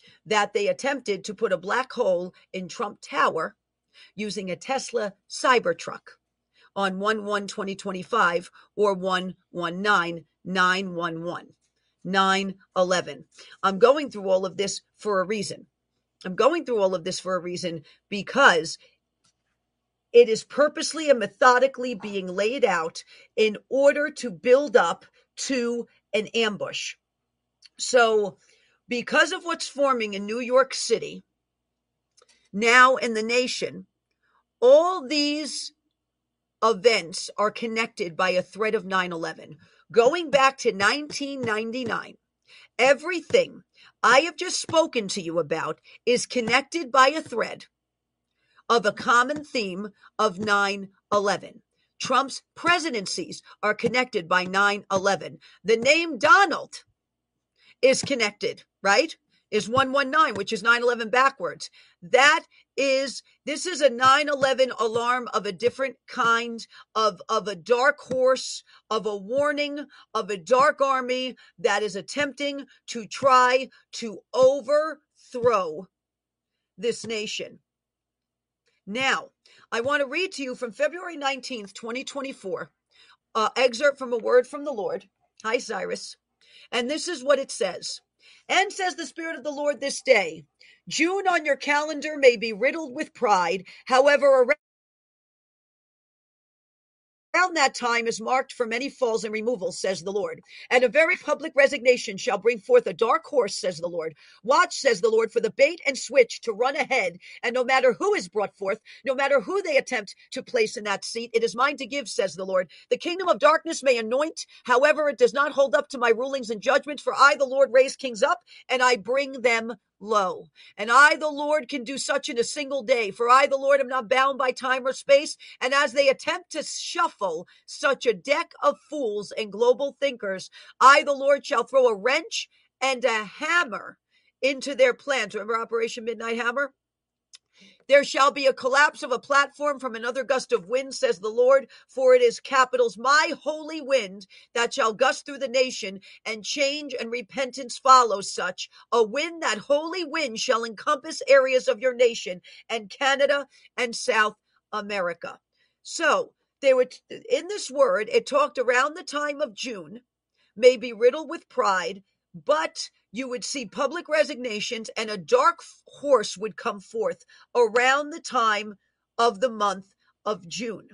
that they attempted to put a black hole in Trump Tower using a Tesla Cybertruck on one one twenty twenty-five or one one nine nine one one, nine eleven. I'm going through all of this for a reason. I'm going through all of this for a reason because it is purposely and methodically being laid out in order to build up to an ambush. So, because of what's forming in New York City, now in the nation, all these events are connected by a thread of nine eleven. Going back to nineteen ninety-nine, everything I have just spoken to you about is connected by a thread of a common theme of nine eleven. Trump's presidencies are connected by nine eleven. The name Donald is connected, right? Is one one nine, which is nine eleven backwards. That is, this is a nine eleven alarm of a different kind, of, of a dark horse, of a warning, of a dark army that is attempting to try to overthrow this nation. Now, I want to read to you from February nineteenth, twenty twenty-four, uh, excerpt from a word from the Lord. Hi, Cyrus. And this is what it says. And says the Spirit of the Lord this day, June on your calendar may be riddled with pride. However, around Around that time is marked for many falls and removals, says the Lord. And a very public resignation shall bring forth a dark horse, says the Lord. Watch, says the Lord, for the bait and switch to run ahead. And no matter who is brought forth, no matter who they attempt to place in that seat, it is mine to give, says the Lord. The kingdom of darkness may anoint, however, it does not hold up to my rulings and judgments. For I, the Lord, raise kings up, and I bring them low. And I, the Lord, can do such in a single day. For I, the Lord, am not bound by time or space. And as they attempt to shuffle such a deck of fools and global thinkers, I, the Lord, shall throw a wrench and a hammer into their plans. Remember Operation Midnight Hammer? There shall be a collapse of a platform from another gust of wind, says the Lord, for it is capitals, my holy wind that shall gust through the nation, and change and repentance follow such. A wind, that holy wind shall encompass areas of your nation and Canada and South America. So they were in this word, it talked around the time of June, may be riddled with pride, but you would see public resignations and a dark horse would come forth around the time of the month of June.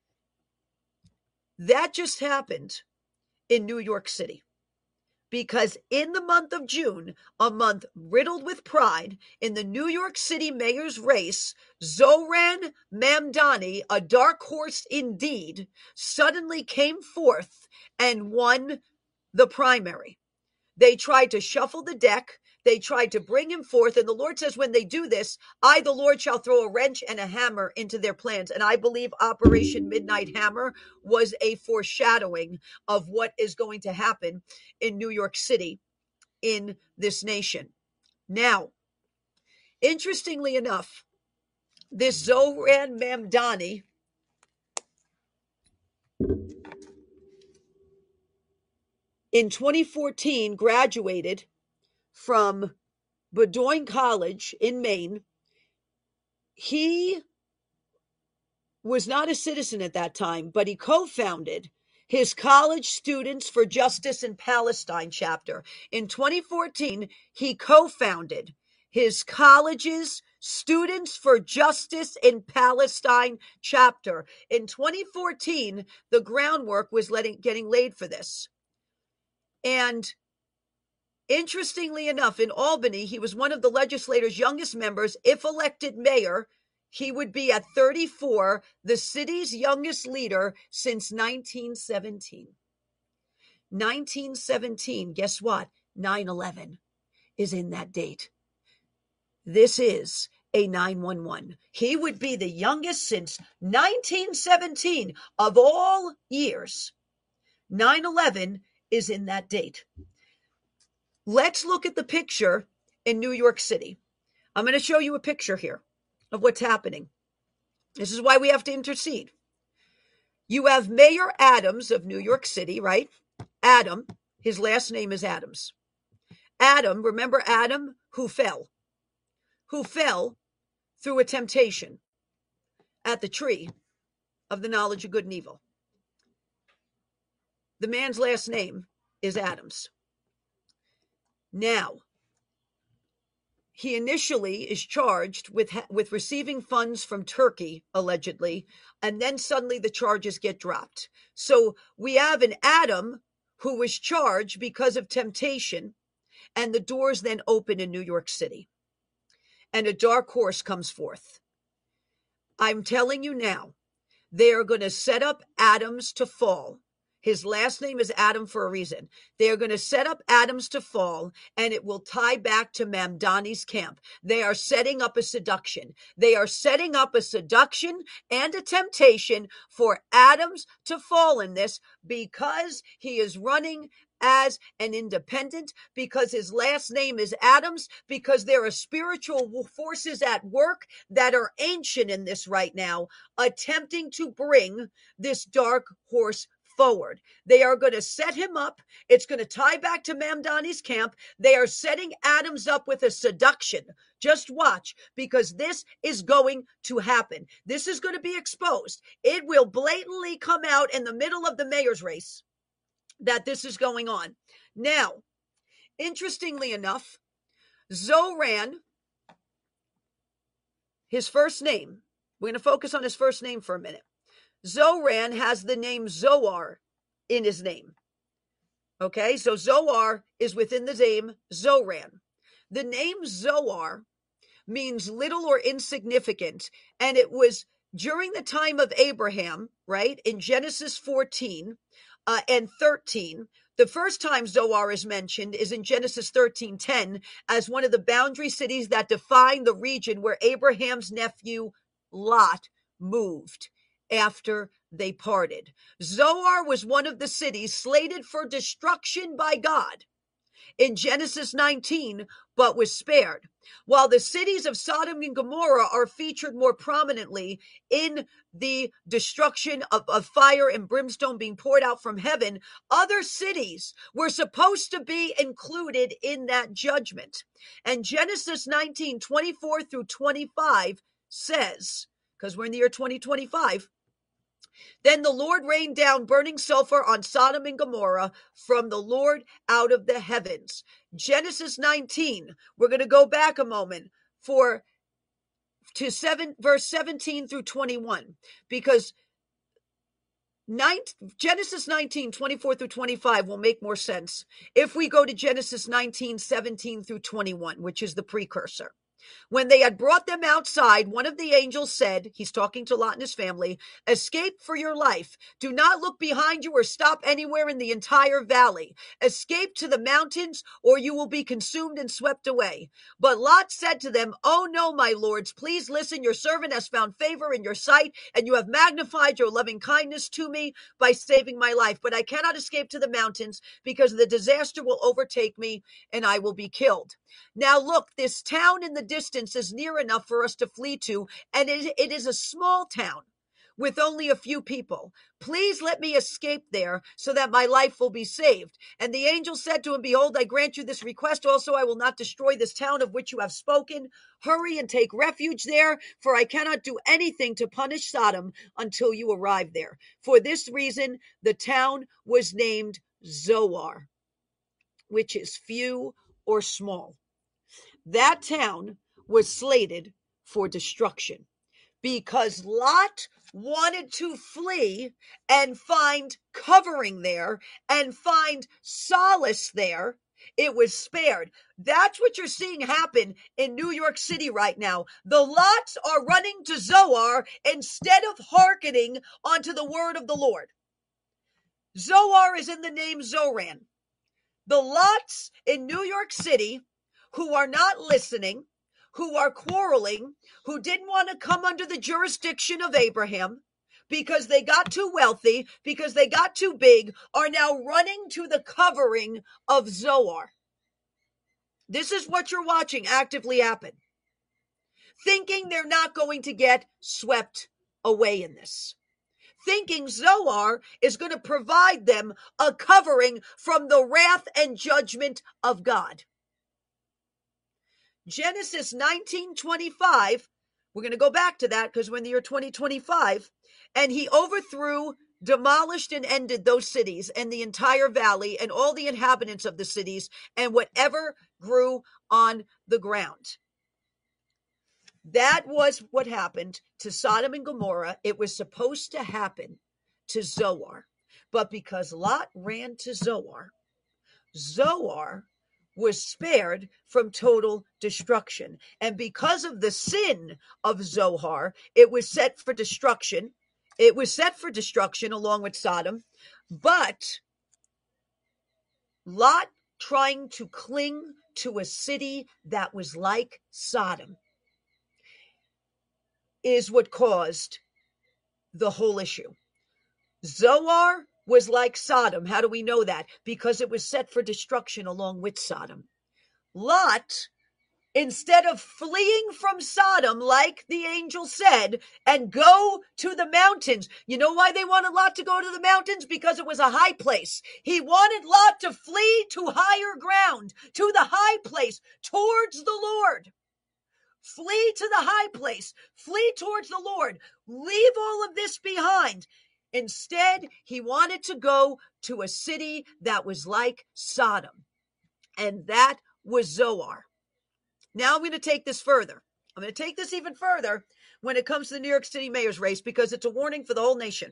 That just happened in New York City. Because in the month of June, a month riddled with pride, in the New York City mayor's race, Zohran Mamdani, a dark horse indeed, suddenly came forth and won the primary. They tried to shuffle the deck. They tried to bring him forth. And the Lord says, when they do this, I, the Lord, shall throw a wrench and a hammer into their plans. And I believe Operation Midnight Hammer was a foreshadowing of what is going to happen in New York City, in this nation. Now, interestingly enough, this Zohran Mamdani in twenty fourteen graduated from Bowdoin College in Maine. He was not a citizen at that time, but he co-founded his College Students for Justice in Palestine chapter. In twenty fourteen, he co-founded his college's Students for Justice in Palestine chapter. In twenty fourteen, the groundwork was letting, getting laid for this. And interestingly enough, in Albany, he was one of the legislator's youngest members. If elected mayor, he would be at thirty-four, the city's youngest leader since nineteen seventeen. nineteen seventeen, guess what? nine eleven is in that date. This is a nine one one. He would be the youngest since nineteen seventeen of all years. nine eleven is in that date. Let's look at the picture in New York City. I'm going to show you a picture here of what's happening. This is why we have to intercede. You have Mayor Adams of New York City, right? Adam, his last name is Adams. Adam, remember Adam, who fell, who fell through a temptation at the tree of the knowledge of good and evil. The man's last name is Adams. Now, he initially is charged with with receiving funds from Turkey, allegedly, and then suddenly the charges get dropped. So we have an Adam who was charged because of temptation, and the doors then open in New York City, and a dark horse comes forth. I'm telling you now, they are going to set up Adams to fall. His last name is Adam for a reason. They are going to set up Adams to fall, and it will tie back to Mamdani's camp. They are setting up a seduction. They are setting up a seduction and a temptation for Adams to fall in this because he is running as an independent, because his last name is Adams, because there are spiritual forces at work that are ancient in this right now, attempting to bring this dark horse forward. They are going to set him up. It's going to tie back to Mamdani's camp. They are setting Adams up with a seduction. Just watch, because this is going to happen. This is going to be exposed. It will blatantly come out in the middle of the mayor's race that this is going on. Now, interestingly enough, Zoran, his first name, we're going to focus on his first name for a minute. Zoran has the name Zoar in his name. Okay, so Zoar is within the name Zoran. The name Zoar means little or insignificant, and it was during the time of Abraham, right, in Genesis fourteen uh, and thirteen. The first time Zoar is mentioned is in Genesis thirteen ten as one of the boundary cities that define the region where Abraham's nephew Lot moved after they parted. Zoar was one of the cities slated for destruction by God in Genesis nineteen, but was spared. While the cities of Sodom and Gomorrah are featured more prominently in the destruction of, of fire and brimstone being poured out from heaven, other cities were supposed to be included in that judgment. And Genesis nineteen, twenty-four through twenty-five says, because we're in the year twenty twenty-five, then the Lord rained down burning sulfur on Sodom and Gomorrah from the Lord out of the heavens. Genesis nineteen, we're going to go back a moment for to seven, verse seventeen through twenty-one, because nine, Genesis nineteen, twenty-four through twenty-five will make more sense if we go to Genesis nineteen, seventeen through twenty-one, which is the precursor. When they had brought them outside, one of the angels said, he's talking to Lot and his family, escape for your life. Do not look behind you or stop anywhere in the entire valley. Escape to the mountains, or you will be consumed and swept away. But Lot said to them, oh no, my lords, please listen. Your servant has found favor in your sight, and you have magnified your loving kindness to me by saving my life. But I cannot escape to the mountains, because the disaster will overtake me, and I will be killed. Now look, this town in the distance is near enough for us to flee to, and it, it is a small town with only a few people. Please let me escape there so that my life will be saved. And the angel said to him, behold, I grant you this request. Also, I will not destroy this town of which you have spoken. Hurry and take refuge there, for I cannot do anything to punish Sodom until you arrive there. For this reason, the town was named Zoar, which is few or small. That town was slated for destruction because Lot wanted to flee and find covering there and find solace there. It was spared. That's what you're seeing happen in New York City right now. The Lots are running to Zoar instead of hearkening onto the word of the Lord. Zoar is in the name Zoran. The Lots in New York City who are not listening, who are quarreling, who didn't want to come under the jurisdiction of Abraham because they got too wealthy, because they got too big, are now running to the covering of Zoar. This is what you're watching actively happen, thinking they're not going to get swept away in this, thinking Zoar is going to provide them a covering from the wrath and judgment of God. Genesis nineteen twenty-five, we're going to go back to that because we're in the year twenty twenty-five, and he overthrew, demolished, and ended those cities and the entire valley and all the inhabitants of the cities and whatever grew on the ground. That was what happened to Sodom and Gomorrah. It was supposed to happen to Zoar. But because Lot ran to Zoar, Zoar was spared from total destruction. And because of the sin of Zoar, it was set for destruction. It was set for destruction along with Sodom. But Lot trying to cling to a city that was like Sodom is what caused the whole issue. Zoar was like Sodom. How do we know that? Because it was set for destruction along with Sodom. Lot, instead of fleeing from Sodom, like the angel said, and go to the mountains. You know why they wanted Lot to go to the mountains? Because it was a high place. He wanted Lot to flee to higher ground, to the high place, towards the Lord. Flee to the high place. Flee towards the Lord. Leave all of this behind. Instead, he wanted to go to a city that was like Sodom. And that was Zoar. Now I'm going to take this further. I'm going to take this even further when it comes to the New York City mayor's race, because it's a warning for the whole nation.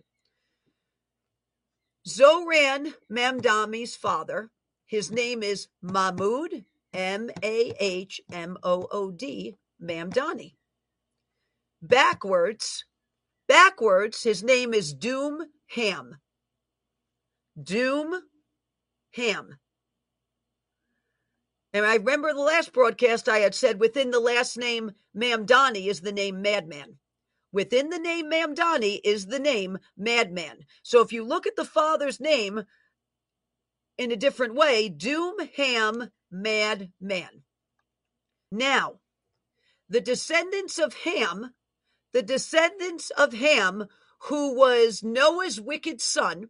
Zoran Mamdani's father, his name is Mahmoud, M A H M O O D, Mamdani. Backwards, backwards, his name is Doom Ham. Doom Ham. And I remember the last broadcast I had said within the last name Mamdani is the name Madman. Within the name Mamdani is the name Madman. So if you look at the father's name in a different way, Doom Ham Madman. Now, the descendants of Ham, the descendants of Ham, who was Noah's wicked son,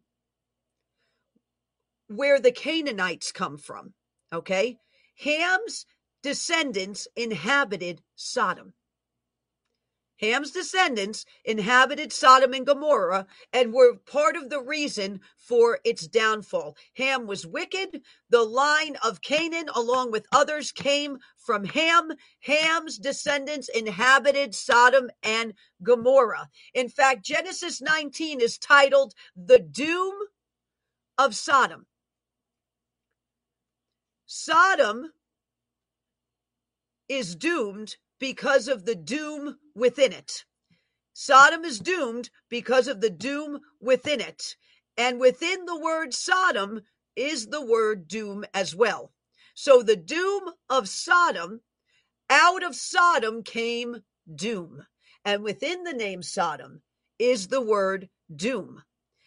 where the Canaanites come from, okay? Ham's descendants inhabited Sodom. Ham's descendants inhabited Sodom and Gomorrah and were part of the reason for its downfall. Ham was wicked. The line of Canaan, along with others, came from Ham. Ham's descendants inhabited Sodom and Gomorrah. In fact, Genesis nineteen is titled The Doom of Sodom. Sodom is doomed because of the doom within it. Sodom is doomed because of the doom within it. And within the word Sodom is the word doom as well. So the doom of Sodom, out of Sodom came doom. And within the name Sodom is the word doom.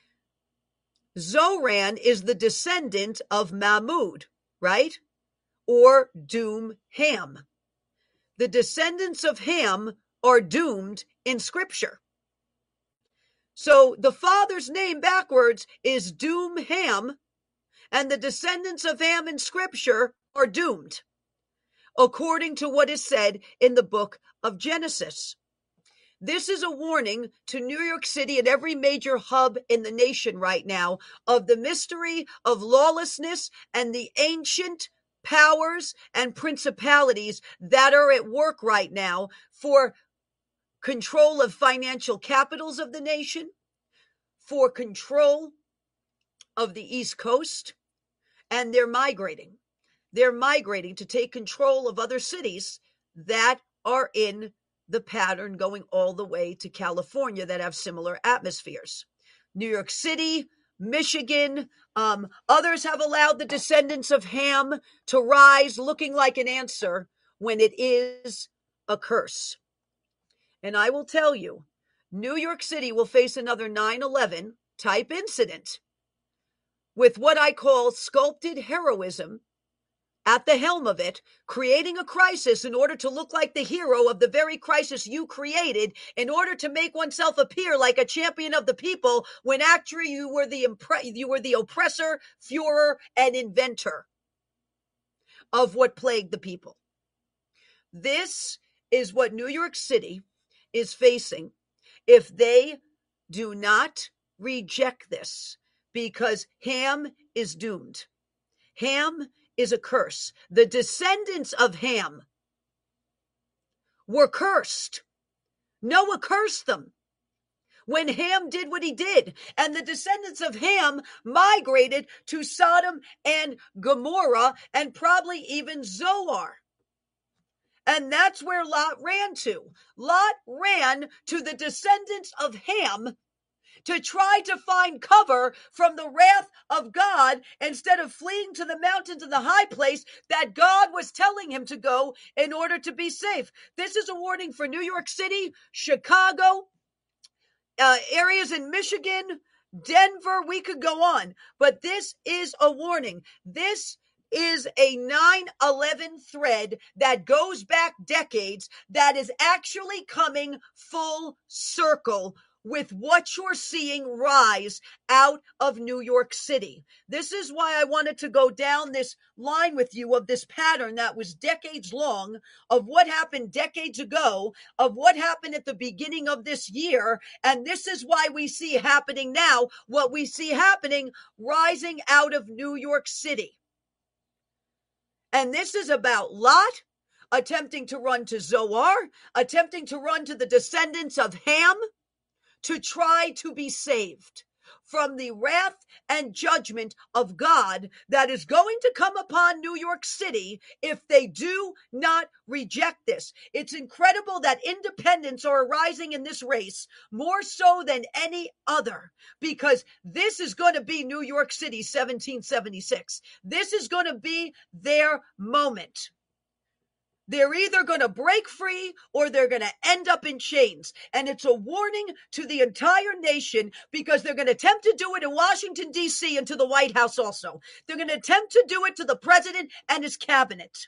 Zoran is the descendant of Mahmoud, right? Or Doom Ham. The descendants of Ham are doomed in Scripture. So the father's name backwards is Doom Ham, and the descendants of Ham in Scripture are doomed, according to what is said in the book of Genesis. This is a warning to New York City and every major hub in the nation right now of the mystery of lawlessness and the ancient powers and principalities that are at work right now for control of financial capitals of the nation, for control of the East Coast, and they're migrating. They're migrating to take control of other cities that are in the pattern going all the way to California that have similar atmospheres. New York City, Michigan, um, others have allowed the descendants of Ham to rise looking like an answer when it is a curse. And I will tell you, New York City will face another nine eleven type incident with what I call sculpted heroism at the helm of it, creating a crisis in order to look like the hero of the very crisis you created, in order to make oneself appear like a champion of the people, when actually you were the impre- you were the oppressor, Führer, and inventor of what plagued the people. This is what New York City is facing if they do not reject this, because Ham is doomed. Ham is a curse. The descendants of Ham were cursed. Noah cursed them when Ham did what he did, and the descendants of Ham migrated to Sodom and Gomorrah and probably even Zoar. And that's where Lot ran to. Lot ran to the descendants of Ham to try to find cover from the wrath of God instead of fleeing to the mountains and the high place that God was telling him to go in order to be safe. This is a warning for New York City, Chicago, uh, areas in Michigan, Denver. We could go on, but this is a warning. This is a nine eleven thread that goes back decades that is actually coming full circle with what you're seeing rise out of New York City. This is why I wanted to go down this line with you of this pattern that was decades long, of what happened decades ago, of what happened at the beginning of this year. And this is why we see happening now, what we see happening rising out of New York City. And this is about Lot attempting to run to Zoar, attempting to run to the descendants of Ham to try to be saved from the wrath and judgment of God that is going to come upon New York City if they do not reject this. It's incredible that independents are arising in this race more so than any other, because this is going to be New York City seventeen seventy-six. This is going to be their moment. They're either going to break free or they're going to end up in chains. And it's a warning to the entire nation, because they're going to attempt to do it in Washington, D C and to the White House also. They're going to attempt to do it to the president and his cabinet.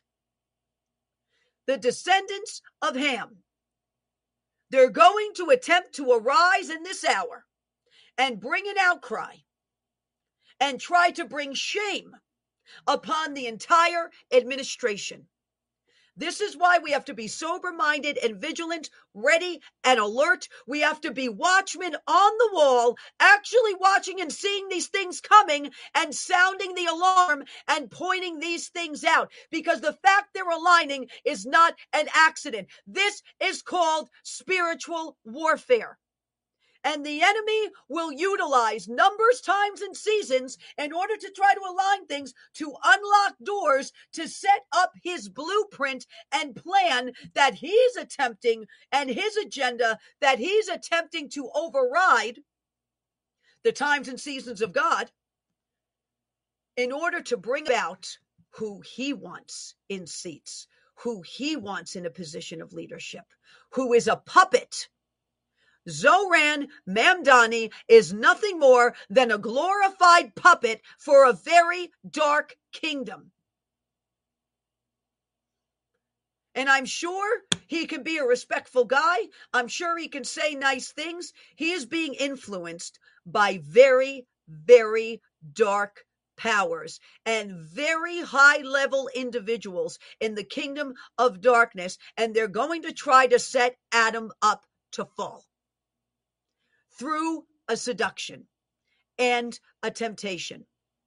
The descendants of Ham. They're going to attempt to arise in this hour and bring an outcry and try to bring shame upon the entire administration. This is why we have to be sober-minded and vigilant, ready and alert. We have to be watchmen on the wall, actually watching and seeing these things coming and sounding the alarm and pointing these things out, because the fact they're aligning is not an accident. This is called spiritual warfare. And the enemy will utilize numbers, times, and seasons in order to try to align things, to unlock doors, to set up his blueprint and plan that he's attempting, and his agenda that he's attempting to override the times and seasons of God in order to bring about who he wants in seats, who he wants in a position of leadership, who is a puppet. Zoran Mamdani is nothing more than a glorified puppet for a very dark kingdom. And I'm sure he can be a respectful guy. I'm sure he can say nice things. He is being influenced by very, very dark powers and very high-level individuals in the kingdom of darkness, and they're going to try to set Adam up to fall through a seduction and a temptation.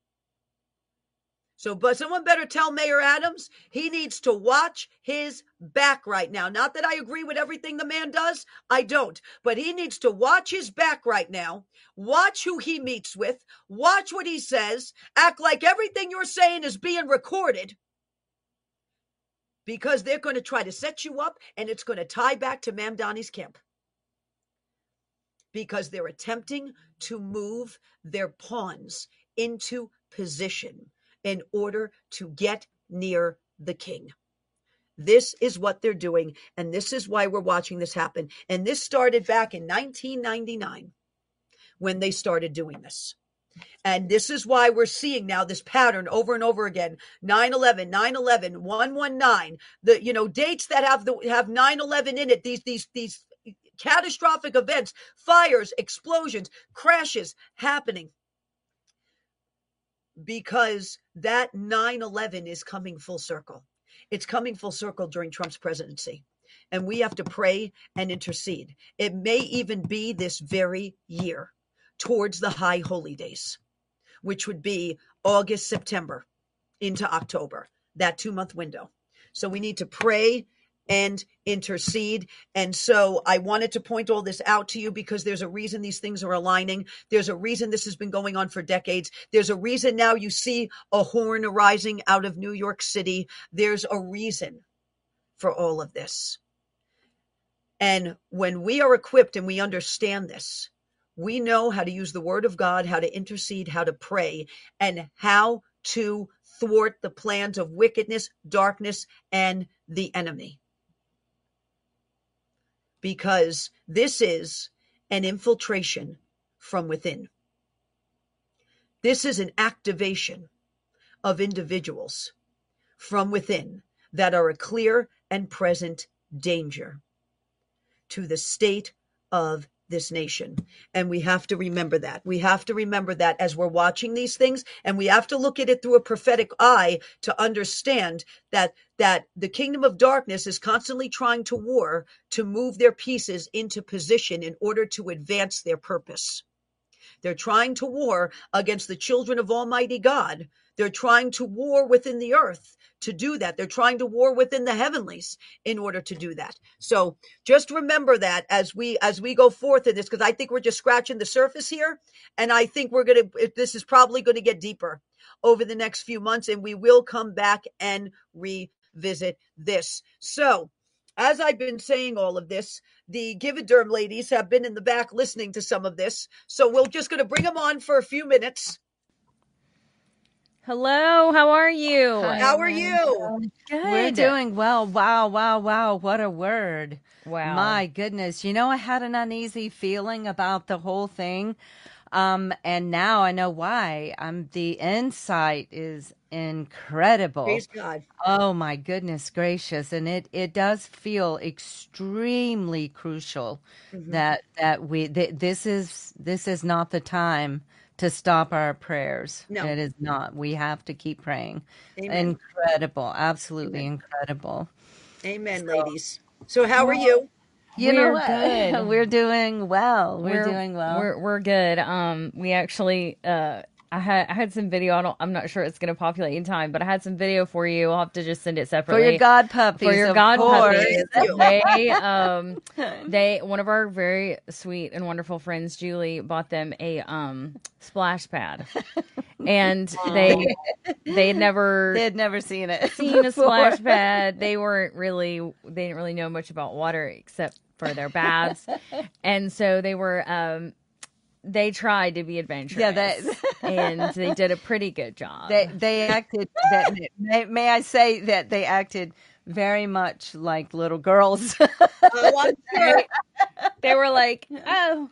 So, but someone better tell Mayor Adams he needs to watch his back right now. Not that I agree with everything the man does. I don't. But he needs to watch his back right now. Watch who he meets with. Watch what he says. Act like everything you're saying is being recorded. Because they're going to try to set you up, and it's going to tie back to Mamdani's camp. Because they're attempting to move their pawns into position in order to get near the king. This is what they're doing, and this is why we're watching this happen. And this started back in nineteen ninety-nine when they started doing this. And this is why we're seeing now this pattern over and over again. nine eleven, nine eleven, one one nine, the, you know, dates that have the have nine eleven in it, these these these catastrophic events, fires, explosions, crashes happening, because that nine eleven is coming full circle. It's coming full circle during Trump's presidency. And we have to pray and intercede. It may even be this very year towards the high holy days, which would be August, September into October, that two month window. So we need to pray and intercede. And so I wanted to point all this out to you because there's a reason these things are aligning. There's a reason this has been going on for decades. There's a reason now you see a horn arising out of New York City. There's a reason for all of this. And when we are equipped and we understand this, we know how to use the word of God, how to intercede, how to pray, and how to thwart the plans of wickedness, darkness, and the enemy. Because this is an infiltration from within. This is an activation of individuals from within that are a clear and present danger to the state of this nation. And we have to remember that. We have to remember that as we're watching these things, and we have to look at it through a prophetic eye to understand that that the kingdom of darkness is constantly trying to war to move their pieces into position in order to advance their purpose. They're trying to war against the children of Almighty God. They're trying to war within the earth to do that. They're trying to war within the heavenlies in order to do that. So just remember that as we as we go forth in this, because I think we're just scratching the surface here. And I think we're going to, this is probably going to get deeper over the next few months, and we will come back and revisit this. So as I've been saying all of this, the Gividerm ladies have been in the back listening to some of this. So we're just going to bring them on for a few minutes.
Hello, how are you?
Hi, how are you?
Good. We're doing well. Wow, wow, wow. What a word.
Wow.
My goodness. You know, I had an uneasy feeling about the whole thing. Um, and now I know why. Um, the insight is incredible.
Praise God.
Oh my goodness gracious. And it, it does feel extremely crucial mm-hmm. that, that we, th- this is, this is not the time to stop our prayers.
No.
It is not. We have to keep praying.
Amen.
Incredible. Absolutely
Amen.
Incredible.
Amen, so, ladies. So how are you?
You
we're
know what?
good.
We're doing well. We're,
we're
doing well.
We're we're good. Um, we actually, uh, I had I had some video. I don't. I'm not sure it's going to populate in time, but I had some video for you. I'll have to just send it separately
for your god puppies.
For your
of
god
course.
puppies. They um they one of our very sweet and wonderful friends, Julie, bought them a um splash pad, and they they had never
they had never seen it
seen before. a splash pad. They weren't really they didn't really know much about water except for their baths, and so they were um. They tried to be adventurous,
yeah, that,
and they did a pretty good job.
They they acted. That, may, may I say that they acted very much like little girls.
Oh, I'm sure.
They were like, "Oh,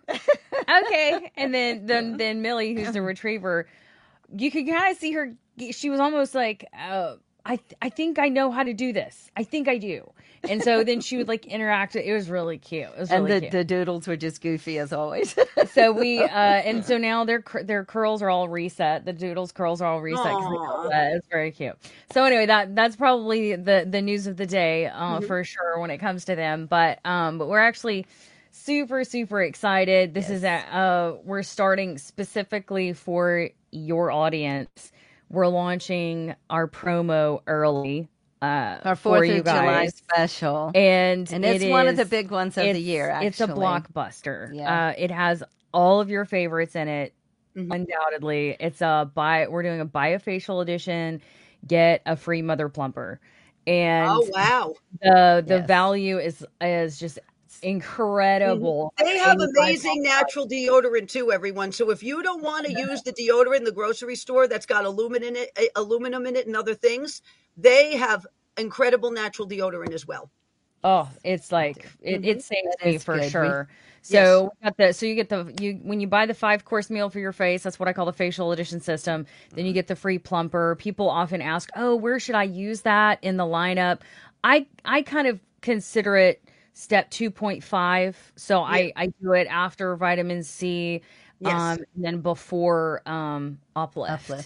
okay," and then then then Millie, who's the retriever, you could kind of see her. She was almost like, uh, "I th- I think I know how to do this. I think I do." And so then she would like interact. It was really cute. It was
and
really
the,
cute.
the doodles were just goofy as always.
So we, uh, and so now their their curls are all reset. The doodles' curls are all reset. It's very cute. So anyway, that that's probably the the news of the day uh, mm-hmm. for sure when it comes to them. But um, but we're actually super super excited. This yes. is a, uh, we're starting specifically for your audience. We're launching our promo early. Uh,
Our Fourth of July special,
and
and it's
it
one
is,
of the big ones of the year. Actually,
it's a blockbuster.
Yeah.
Uh, it has all of your favorites in it.
Mm-hmm.
Undoubtedly, it's a bi. We're doing a biofacial edition. Get a free mother plumper, and
oh wow,
the the
yes.
value is is just incredible.
They have amazing natural deodorant too, everyone. So if you don't want to yeah. use the deodorant in the grocery store that's got aluminum in it, aluminum in it, and other things, they have incredible natural deodorant as well.
Oh, it's like it, it saves me for
good.
sure.
We,
so yes. we got the so you get the you when you buy the five course meal for your face, that's what I call the facial edition system. Then you get the free plumper. People often ask, "Oh, where should I use that in the lineup?" I I kind of consider it step two point five. So yeah. I I do it after vitamin C,
yes.
um, and then before um Uplift.
Uplift.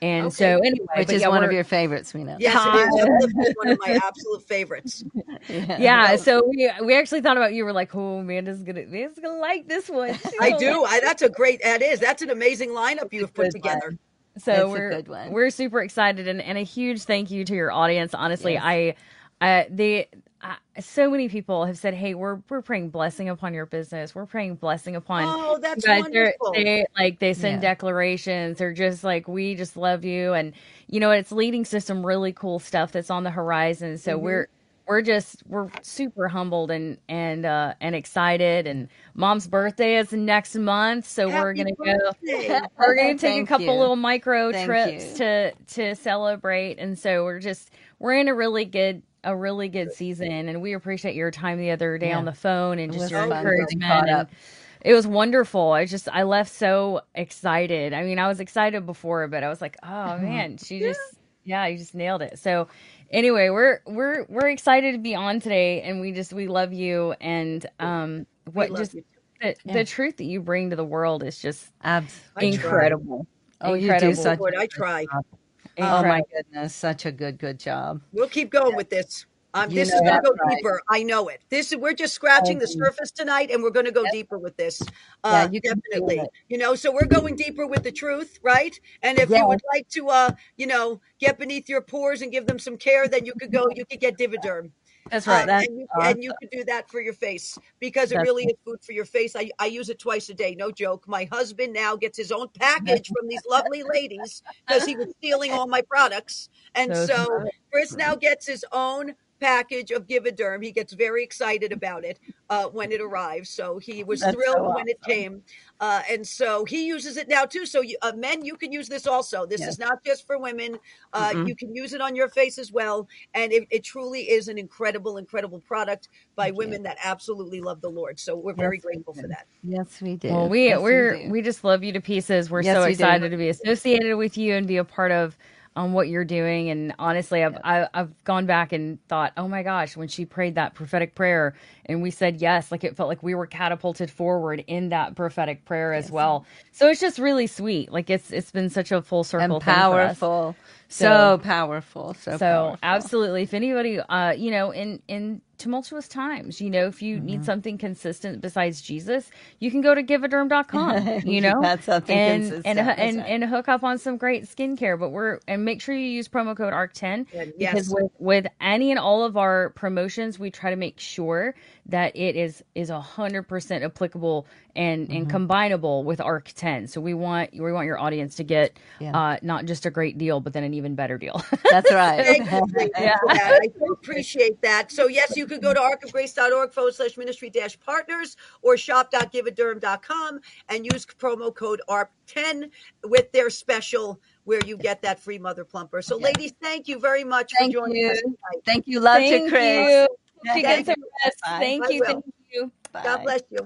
And
Okay.
so anyway,
Which
but
is
yeah,
one of
we're-
your favorites, we know.
Yes, it is. Uplift is one of my absolute favorites.
yeah. So we we actually thought about you. We're like, oh, Amanda's gonna Amanda's gonna like this one. She's
I
gonna
do.
like
I, that's a great. That is. That's an amazing lineup you've put
good
together.
So
It's a
we're
good one.
we're super excited, and, and a huge thank you to your audience. Honestly,
Yes.
I, I they I, so many people have said, "Hey, we're we're praying blessing upon your business. We're praying blessing upon."
Oh, that's
you guys." They're-
wonderful.
They like they send
Yeah.
declarations. They're just like, "We just love you," and you know, it's leading to some really cool stuff that's on the horizon. So
Mm-hmm.
we're we're just we're super humbled and and uh and excited. And Mom's birthday is next month, so we're
Happy
gonna go.
birthday.
We're gonna take
Thank
a couple
you.
little micro
Thank
trips
you.
to to celebrate, and so we're just we're in a really good a really good season, and we appreciate your time the other day
Yeah.
on the phone and
It
just
was
your
fun getting
encouragement.
caught
And
up.
it was wonderful. I just I left so excited. I mean, I was excited before, but I was like, oh man, she just yeah, you just nailed it. So anyway, we're we're we're excited to be on today, and we just we love you, and um
We
what
love
just
you.
the,
Yeah.
the truth that you bring to the world is just
Abs-
I try.
incredible.
Oh, you do
Incredible.
such
Lord,
a
I
good
try.
job.
Incredible.
Oh my goodness, such a good, good job.
We'll keep going with this. Um,
You
this
know
is going to
that's
go
right.
deeper. I know it. This is we're just scratching the
Mhm.
surface tonight, and we're going to go deeper with this.
Yeah,
Uh,
you can feel
definitely.
it.
You know, so we're going deeper with the truth, right? And if
Yes.
you would like to, uh, you know, get beneath your pores and give them some care, then you could go. You could get Dividerm.
That's
Um,
right.
That's
and you
awesome.
and you could do that for your face because it
That's
really is food for your face. I, I use it twice a day, no joke. My husband now gets his own package from these lovely ladies because he was stealing all my products, and
So
so
smart.
Chris now gets his own package of Gividerm. He gets very excited about it uh, when it arrives. So he was
That's
thrilled
so
when it
awesome.
came, uh, and so he uses it now too. So you, uh, men, you can use this also. This
Yes.
is not just for women. Uh,
Mm-mm.
you can use it on your face as well, and it, it truly is an incredible, incredible product by
Thank you.
women that absolutely love the Lord. So we're very
Yes, we
grateful for
do.
that.
Yes, we do.
Well, we
Yes,
we're
do.
we just love you to pieces. We're
Yes,
so
we do.
excited to be associated with you and be a part of um, what you're doing. And honestly, I've I, I've gone back and thought, oh my gosh, when she prayed that prophetic prayer and we said yes, like it felt like we were catapulted forward in that prophetic prayer as
Yes.
well. So it's just really sweet. Like it's it's been such a full circle
And
thing for us.
powerful. So,
So-
powerful. So,
So
powerful.
absolutely, if anybody, uh, you know, in in tumultuous times, you know, if you
Mm-hmm.
need something consistent besides Jesus, you can go to gividerm dot com, you
You
know,
got something
and
consistent.
and
That's
and
right.
and hook up on some great skincare. But we're and make sure you use promo code A R C ten
And
because
yes.
with with any and all of our promotions, we try to make sure that it is is a hundred percent applicable and and
Mm-hmm.
combinable with A R C ten. So we want we want your audience to get
Yeah.
uh, not just a great deal, but then an even better deal.
That's right.
Thank you Clayton,
Yeah.
for that. I do appreciate that. So, yes, you can go to arcofgrace.org forward slash ministry dash partners or shop.gividerm dot com and use promo code A R P ten with their special where you get that free mother plumper. So,
Yeah.
ladies, thank you very much
Thank
for joining
you.
us tonight.
Thank you. Love
Thank
to Chris.
you. She
Thank
gets some
you.
rest.
Bye.
Thank
I
you.
will.
Thank you.
Bye.
God bless you.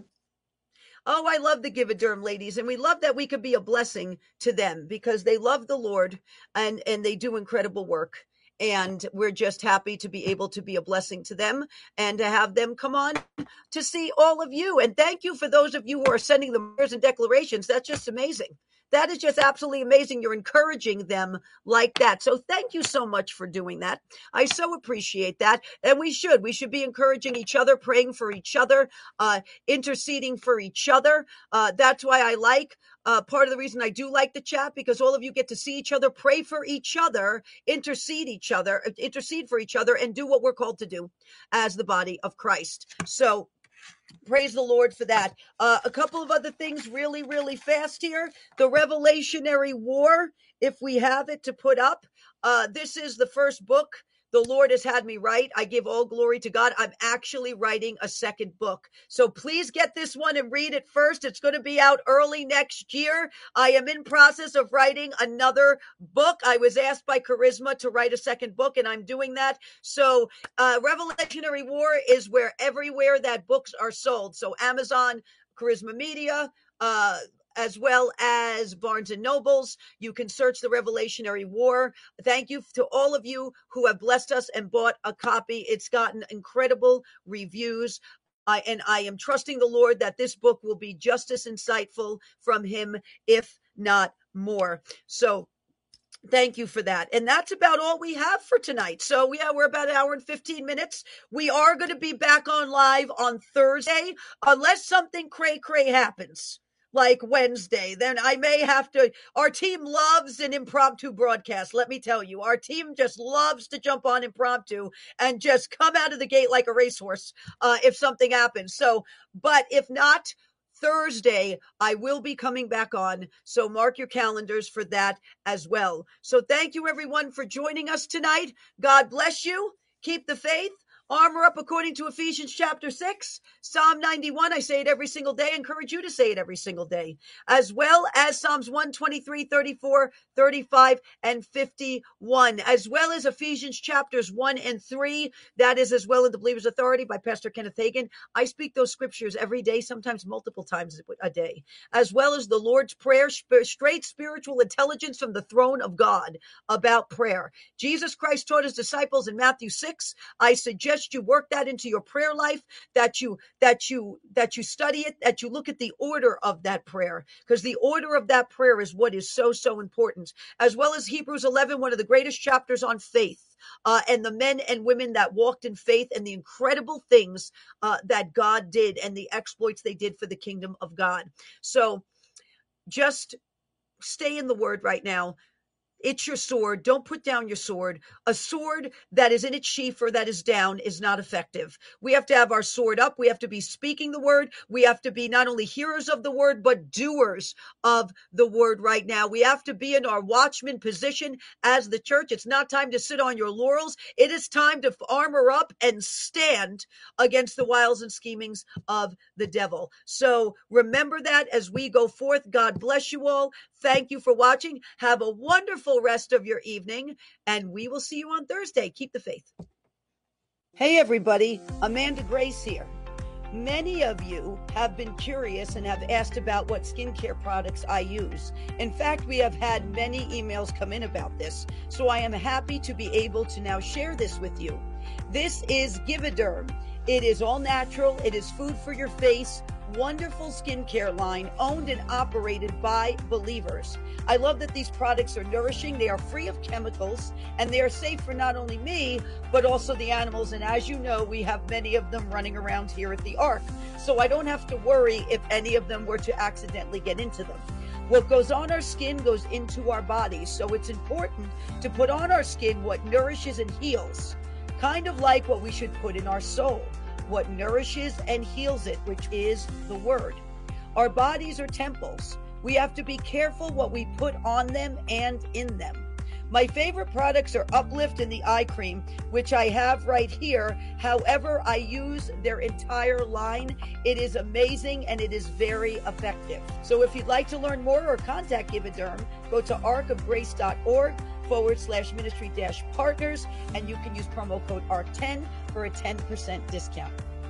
Oh, I love the Gividerm ladies, and we love that we could be a blessing to them because they love the Lord and and they do incredible work. And we're just happy to be able to be a blessing to them and to have them come on to see all of you. And thank you for those of you who are sending the prayers and declarations. That's just amazing. That is just absolutely amazing. You're encouraging them like that. So thank you so much for doing that. I so appreciate that. And we should. We should be encouraging each other, praying for each other, uh, interceding for each other. Uh, that's why I like uh, part of the reason I do like the chat, because all of you get to see each other, pray for each other, intercede each other, intercede for each other, and do what we're called to do as the body of Christ. So praise the Lord for that. Uh, a couple of other things really, really fast here. The Revelationary War, if we have it to put up. Uh, this is the first book the Lord has had me write. I give all glory to God. I'm actually writing a second book. So please get this one and read it first. It's going to be out early next year. I am in process of writing another book. I was asked by Charisma to write a second book, and I'm doing that. So uh, Revelationary War is where everywhere that books are sold. So Amazon, Charisma Media, uh, as well as Barnes and Nobles. You can search the Revelationary War. Thank you to all of you who have blessed us and bought a copy. It's gotten incredible reviews. I, and I am trusting the Lord that this book will be just as insightful from him, if not more. So Thank you for that. And that's about all we have for tonight. So yeah, we're about an hour and fifteen minutes. We are going to be back on live on Thursday, unless something cray cray happens, like Wednesday. Then I may have to, our team loves an impromptu broadcast. Let me tell you, our team just loves to jump on impromptu and just come out of the gate like a racehorse uh, if something happens. So, but if not, Thursday, I will be coming back on, so mark your calendars for that as well. So thank you, everyone, for joining us tonight. God bless you. Keep the faith. Armor up according to Ephesians chapter six, Psalm ninety-one. I say it every single day. I encourage you to say it every single day, as well as Psalms one twenty-three, thirty-four, thirty-five, and fifty-one, as well as Ephesians chapters one and three. That is as well in the Believer's Authority by Pastor Kenneth Hagin. I speak those scriptures every day, sometimes multiple times a day, as well as the Lord's Prayer, straight spiritual intelligence from the throne of God about prayer. Jesus Christ taught his disciples in Matthew six. I suggest you work that into your prayer life, that you that you that you study it, that you look at the order of that prayer, because the order of that prayer is what is so so important, as well as Hebrews eleven, one of the greatest chapters on faith, uh, and the men and women that walked in faith and the incredible things uh, that God did and the exploits they did for the kingdom of God. So just stay in the word right now. It's your sword. Don't put down your sword. A sword that is in its sheath or that is down is not effective. We have to have our sword up. We have to be speaking the word. We have to be not only hearers of the word, but doers of the word right now. We have to be in our watchman position as the church. It's not time to sit on your laurels. It is time to armor up and stand against the wiles and schemings of the devil. So remember that as we go forth. God bless you all. Thank you for watching. Have a wonderful rest of your evening, and we will see you on Thursday. Keep the faith. Hey, everybody. Amanda Grace here. Many of you have been curious and have asked about what skincare products I use. In fact, we have had many emails come in about this, so I am happy to be able to now share this with you. This is Givaderm. It is all natural. It is food for your face. Wonderful skincare line owned and operated by believers. I love that these products are nourishing. They are free of chemicals, and they are safe for not only me, but also the animals. And as you know, we have many of them running around here at the Ark. So I don't have to worry if any of them were to accidentally get into them. What goes on our skin goes into our bodies. So it's important to put on our skin what nourishes and heals, kind of like what we should put in our soul, what nourishes and heals it, which is the word. Our bodies are temples. We have to be careful what we put on them and in them. My favorite products are Uplift and the eye cream, which I have right here. However, I use their entire line. It is amazing and it is very effective. So if you'd like to learn more or contact Givaderm, go to arkofgrace.org forward slash ministry dash partners, and you can use promo code A R C ten for a ten percent discount.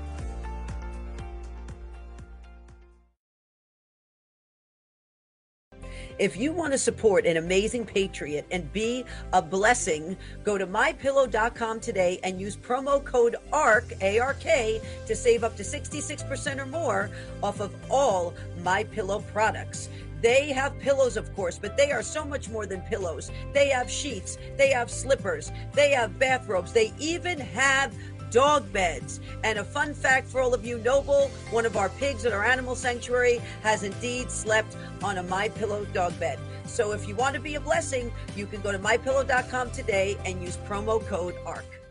If you want to support an amazing patriot and be a blessing, go to my pillow dot com today and use promo code A R C, A R K, to save up to sixty-six percent or more off of all MyPillow products. They have pillows, of course, but they are so much more than pillows. They have sheets, they have slippers, they have bathrobes, they even have dog beds. And a fun fact for all of you, Noble, one of our pigs at our animal sanctuary, has indeed slept on a MyPillow dog bed. So if you want to be a blessing, you can go to my pillow dot com today and use promo code A R C.